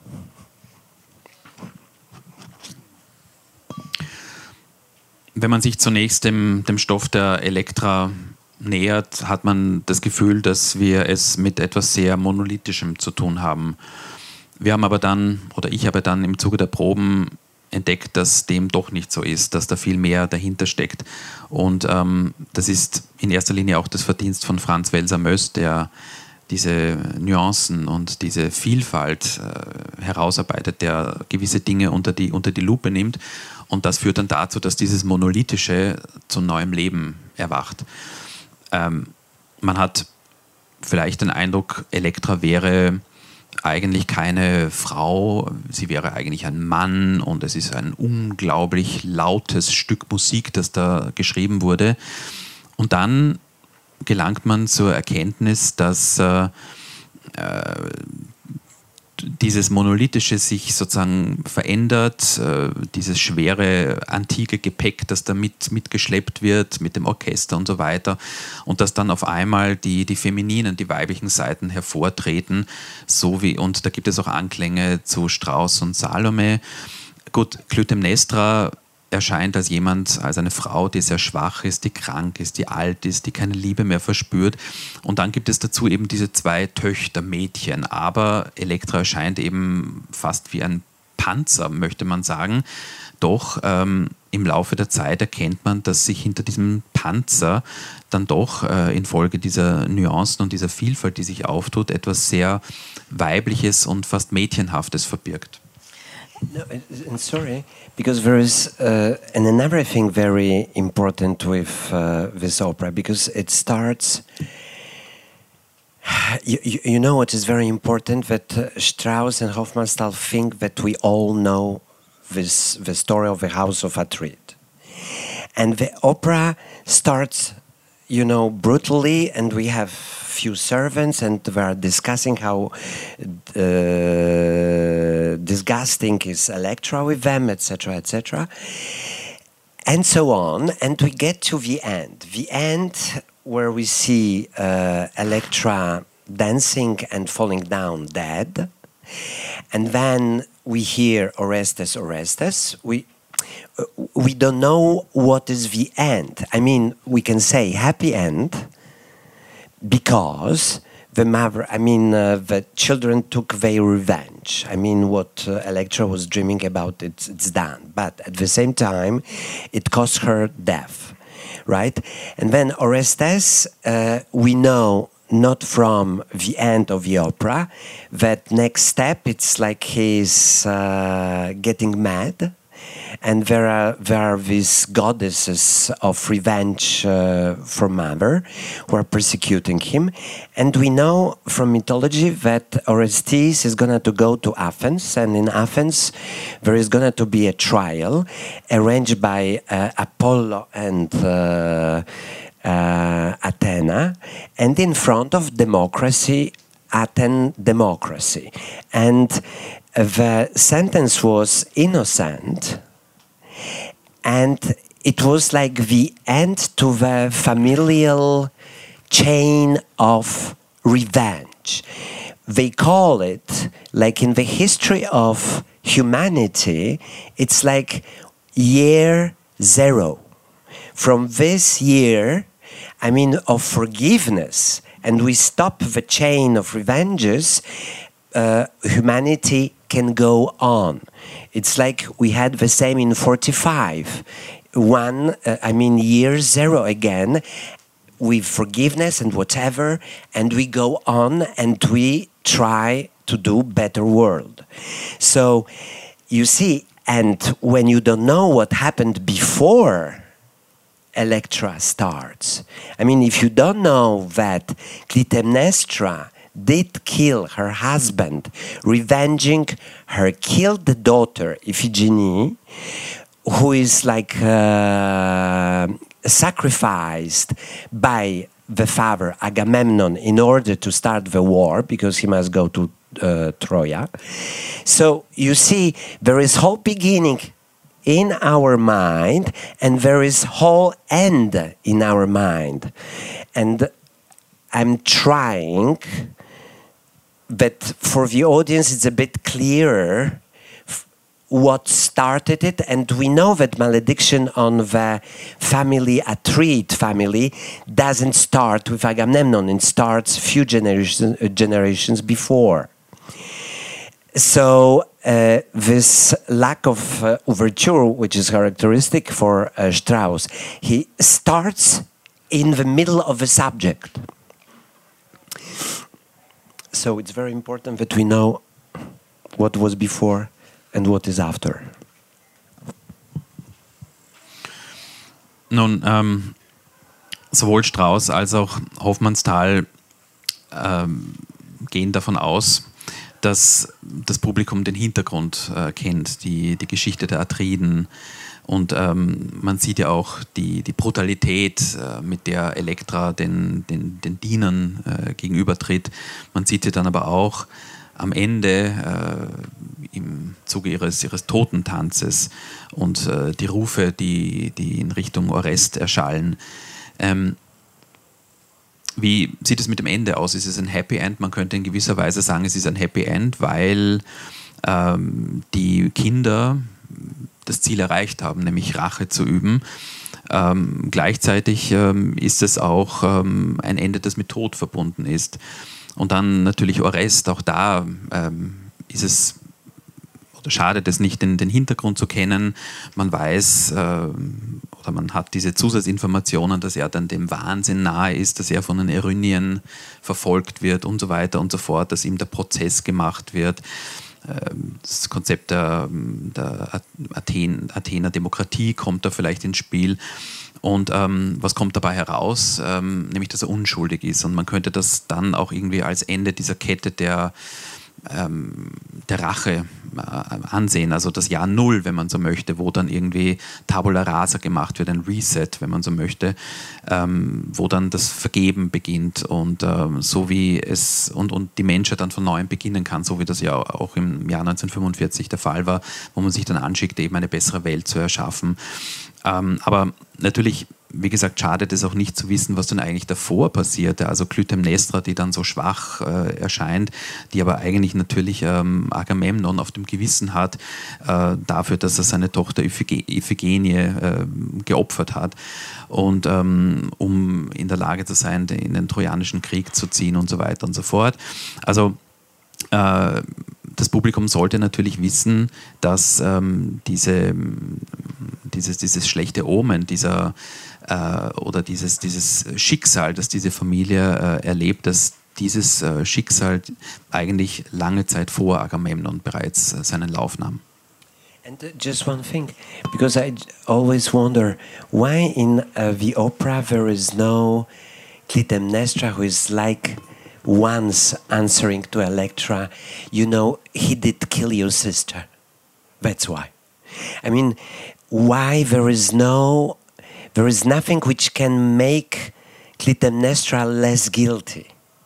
Wenn man sich zunächst dem, dem Stoff der Elektra nähert, hat man das Gefühl, dass wir es mit etwas sehr Monolithischem zu tun haben. Wir haben aber dann, oder ich habe dann im Zuge der Proben entdeckt, dass dem doch nicht so ist, dass da viel mehr dahinter steckt. Und ähm, das ist in erster Linie auch das Verdienst von Franz Welser-Möst, der diese Nuancen und diese Vielfalt äh, herausarbeitet, der gewisse Dinge unter die, unter die Lupe nimmt. Und das führt dann dazu, dass dieses Monolithische zu neuem Leben erwacht. Ähm, man hat vielleicht den Eindruck, Elektra wäre eigentlich keine Frau, sie wäre eigentlich ein Mann, und es ist ein unglaublich lautes Stück Musik, das da geschrieben wurde. Und dann gelangt man zur Erkenntnis, dass äh, dieses Monolithische sich sozusagen verändert, äh, dieses schwere, antike Gepäck, das da mit, mitgeschleppt wird, mit dem Orchester und so weiter, und dass dann auf einmal die, die femininen, die weiblichen Seiten hervortreten, so wie, und da gibt es auch Anklänge zu Strauss und Salome. Gut, Clytemnestra erscheint als jemand, als eine Frau, die sehr schwach ist, die krank ist, die alt ist, die keine Liebe mehr verspürt. Und dann gibt es dazu eben diese zwei Töchter, Mädchen. Aber Elektra erscheint eben fast wie ein Panzer, möchte man sagen. Doch ähm, im Laufe der Zeit erkennt man, dass sich hinter diesem Panzer dann doch äh, infolge dieser Nuancen und dieser Vielfalt, die sich auftut, etwas sehr Weibliches und fast Mädchenhaftes verbirgt. No, and sorry, because there is uh, and another thing very important with uh, this opera, because it starts. You, you, you know what is very important, that uh, Strauss and Hofmannsthal think that we all know this the story of the House of Atreide, and the opera starts, you know, brutally, and we have few servants, and we are discussing how uh, disgusting is Elektra with them, et cetera, et cetera, and so on. And we get to the end, the end where we see uh, Elektra dancing and falling down dead, and then we hear Orestes, Orestes. We we don't know what is the end. I mean, we can say happy end, because the mother, I mean, uh, the children took their revenge. I mean, what uh, Elektra was dreaming about, it's, it's done. But at the same time, it cost her death, right? And then Orestes, uh, we know not from the end of the opera, that next step, it's like he's uh, getting mad. And there are, there are these goddesses of revenge uh, for mother who are persecuting him. And we know from mythology that Orestes is going to go to Athens. And in Athens, there is going to be a trial arranged by uh, Apollo and uh, uh, Athena. And in front of democracy, Athens democracy. And the sentence was innocent, and it was like the end to the familial chain of revenge. They call it, like in the history of humanity, it's like year zero. From this year, I mean, of forgiveness, and we stop the chain of revenges, uh, humanity can go on. It's like we had the same in forty-five. One, uh, I mean, year zero again, with forgiveness and whatever, and we go on and we try to do better world. So, you see, and when you don't know what happened before Elektra starts, I mean, if you don't know that Clytemnestra did kill her husband, revenging her killed daughter, Iphigenie, who is like uh, sacrificed by the father, Agamemnon, in order to start the war, because he must go to uh, Troya. So, you see, there is whole beginning in our mind, and there is whole end in our mind. And I'm trying that for the audience it's a bit clearer what started it, and we know that malediction on the family, Atreide family, doesn't start with Agamemnon, it starts few generations, uh, generations before. So uh, this lack of uh, overture, which is characteristic for uh, Strauss, he starts in the middle of a subject. So it's very important that we know what was before and what is after. Nun, ähm, sowohl Strauss als auch Hofmannsthal ähm, gehen davon aus, dass das Publikum den Hintergrund äh, kennt, die, die Geschichte der Atreiden. Und ähm, man sieht ja auch die, die Brutalität, äh, mit der Elektra den, den, den Dienern äh, gegenübertritt. Man sieht sie dann aber auch am Ende äh, im Zuge ihres, ihres Totentanzes und äh, die Rufe, die, die in Richtung Orest erschallen. Ähm, wie sieht es mit dem Ende aus? Ist es ein Happy End? Man könnte in gewisser Weise sagen, es ist ein Happy End, weil ähm, die Kinder das Ziel erreicht haben, nämlich Rache zu üben. Ähm, gleichzeitig ähm, ist es auch ähm, ein Ende, das mit Tod verbunden ist. Und dann natürlich Orest, auch da ähm, ist es, oder schadet es nicht, den, den Hintergrund zu kennen. Man weiß, äh, oder man hat diese Zusatzinformationen, dass er dann dem Wahnsinn nahe ist, dass er von den Erynien verfolgt wird und so weiter und so fort, dass ihm der Prozess gemacht wird. Das Konzept der, der Athen, Athener Demokratie kommt da vielleicht ins Spiel. Und ähm, was kommt dabei heraus? Ähm, nämlich, dass er unschuldig ist. Und man könnte das dann auch irgendwie als Ende dieser Kette der, ähm, der Rache äh, ansehen. Also das Jahr Null, wenn man so möchte, wo dann irgendwie Tabula Rasa gemacht wird, ein Reset, wenn man so möchte, ähm, wo dann das Vergeben beginnt und ähm, so wie es und, und die Menschheit dann von neuem beginnen kann, so wie das ja auch im Jahr neunzehnhundertfünfundvierzig der Fall war, wo man sich dann anschickt, eben eine bessere Welt zu erschaffen. Ähm, aber natürlich, wie gesagt, schadet es auch nicht zu wissen, was dann eigentlich davor passierte. Also Clytemnestra, die dann so schwach äh, erscheint, die aber eigentlich natürlich ähm, Agamemnon auf dem Gewissen hat, äh, dafür, dass er seine Tochter Iphigenie äh, geopfert hat und ähm, um in der Lage zu sein, in den Trojanischen Krieg zu ziehen und so weiter und so fort. Also äh, das Publikum sollte natürlich wissen, dass ähm, diese, dieses, dieses schlechte Omen, dieser, äh, oder dieses, dieses Schicksal, das diese Familie äh, erlebt, dass dieses äh, Schicksal eigentlich lange Zeit vor Agamemnon bereits äh, seinen Lauf nahm. And uh, just one thing, because I always wonder why in uh, the opera there is no Clytemnestra who is like once answering to Electra, you know, he did kill your sister. That's why. I mean, why there is no, there is nothing which can make Clytemnestra less guilty.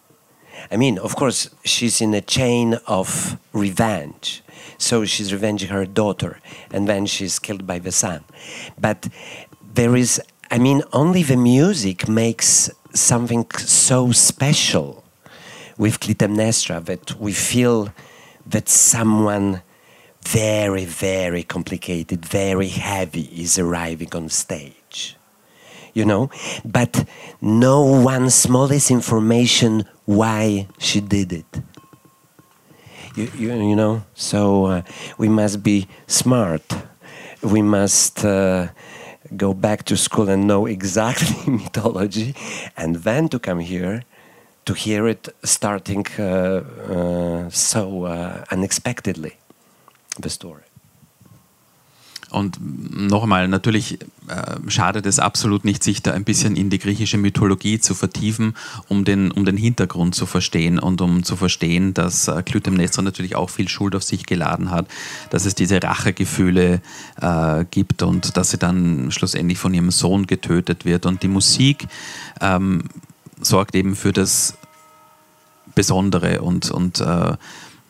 I mean, of course, she's in a chain of revenge. So she's revenging her daughter, and then she's killed by the son. But there is, I mean, only the music makes something so special with Clytemnestra that we feel that someone very, very complicated, very heavy is arriving on stage. You know? But no one smallest information why she did it. You, you, you know? So uh, we must be smart. We must uh, go back to school and know exactly mythology, and then to come here to hear it starting uh, uh, so uh, unexpectedly, the story. Und noch einmal, natürlich äh, schadet es absolut nicht, sich da ein bisschen in die griechische Mythologie zu vertiefen, um den, um den Hintergrund zu verstehen und um zu verstehen, dass äh, Clytemnestra natürlich auch viel Schuld auf sich geladen hat, dass es diese Rachegefühle äh, gibt und dass sie dann schlussendlich von ihrem Sohn getötet wird. Und die Musik ähm, sorgt eben für das Besondere und, und äh, äh,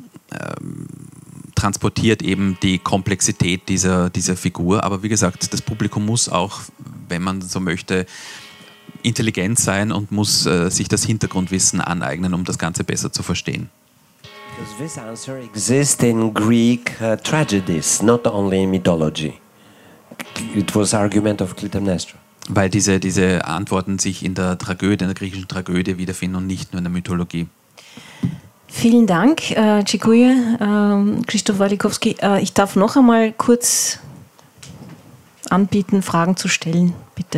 transportiert eben die Komplexität dieser, dieser Figur. Aber wie gesagt, das Publikum muss auch, wenn man so möchte, intelligent sein und muss äh, sich das Hintergrundwissen aneignen, um das Ganze besser zu verstehen. Because this answer exists in Greek uh, tragedies, not only in mythology. It was argument of Clytemnestra. Weil diese, diese Antworten sich in der Tragödie, in der griechischen Tragödie wiederfinden und nicht nur in der Mythologie. Vielen Dank, äh, Dziękuję, äh, Krzysztof Walikowski. Äh, ich darf noch einmal kurz anbieten, Fragen zu stellen, bitte.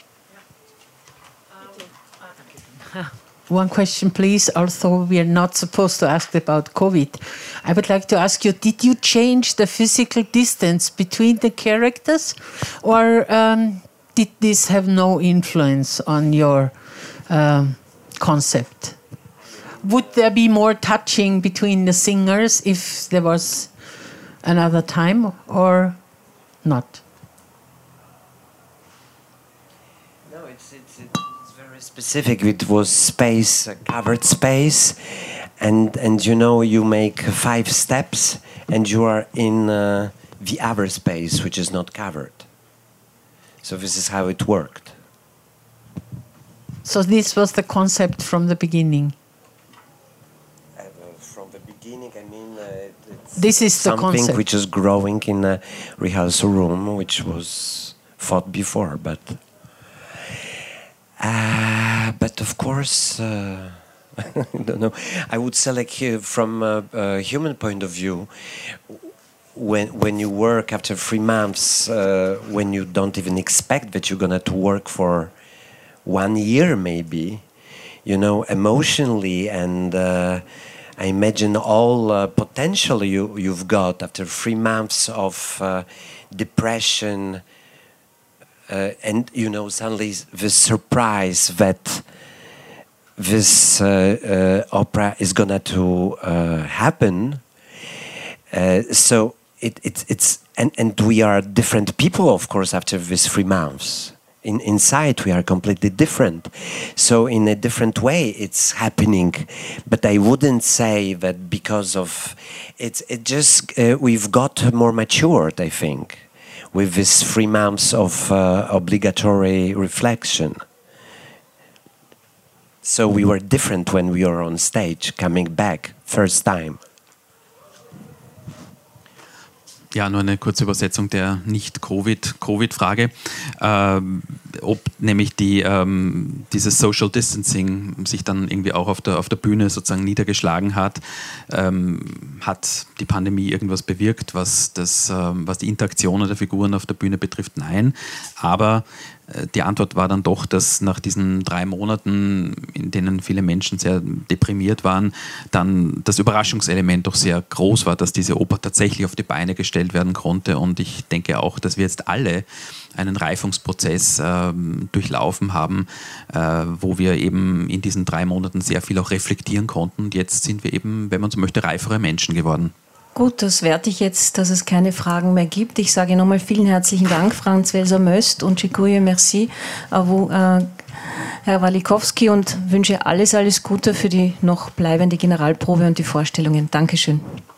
One question, please. Although we are not supposed to ask about COVID, I would like to ask you: did you change the physical distance between the characters, or um, did this have no influence on your um, concept? Would there be more touching between the singers if there was another time, or not? No, it's, it's, it's very specific. It was space, uh, covered space, and and you know you make five steps and you are in uh, the other space which is not covered. So this is how it worked. So this was the concept from the beginning. Uh, from the beginning, I mean, uh, it's this is the something concept. which is growing in a rehearsal room, which was thought before, but uh, but of course. Uh, I don't know. I would say, like, uh, from a, a human point of view, when when you work after three months, uh, when you don't even expect that you're gonna to work for one year, maybe, you know, emotionally, and uh, I imagine all uh, potential you you've got after three months of uh, depression, uh, and you know, suddenly the surprise that this uh, uh, opera is gonna to uh, happen. Uh, so it, it, it's and, and we are different people, of course, after these three months. In, inside we are completely different. So in a different way it's happening. But I wouldn't say that because of it's it just uh, we've got more matured, I think, with these three months of uh, obligatory reflection. So we were different when we were on stage, coming back, first time. Ja, nur eine kurze Übersetzung der Nicht-Covid-Covid-Frage. Ähm, ob nämlich die, ähm, dieses Social Distancing sich dann irgendwie auch auf der, auf der Bühne sozusagen niedergeschlagen hat. Ähm, hat die Pandemie irgendwas bewirkt, was, das, ähm, was die Interaktionen der Figuren auf der Bühne betrifft? Nein. Aber die Antwort war dann doch, dass nach diesen drei Monaten, in denen viele Menschen sehr deprimiert waren, dann das Überraschungselement doch sehr groß war, dass diese Oper tatsächlich auf die Beine gestellt werden konnte. Und ich denke auch, dass wir jetzt alle einen Reifungsprozess äh, durchlaufen haben, äh, wo wir eben in diesen drei Monaten sehr viel auch reflektieren konnten. Und jetzt sind wir eben, wenn man so möchte, reifere Menschen geworden. Gut, das werte ich jetzt, dass es keine Fragen mehr gibt. Ich sage nochmal vielen herzlichen Dank, Franz Welser-Möst, und Dziękuję, merci, à vous, äh, Herr Walikowski, und wünsche alles, alles Gute für die noch bleibende Generalprobe und die Vorstellungen. Dankeschön.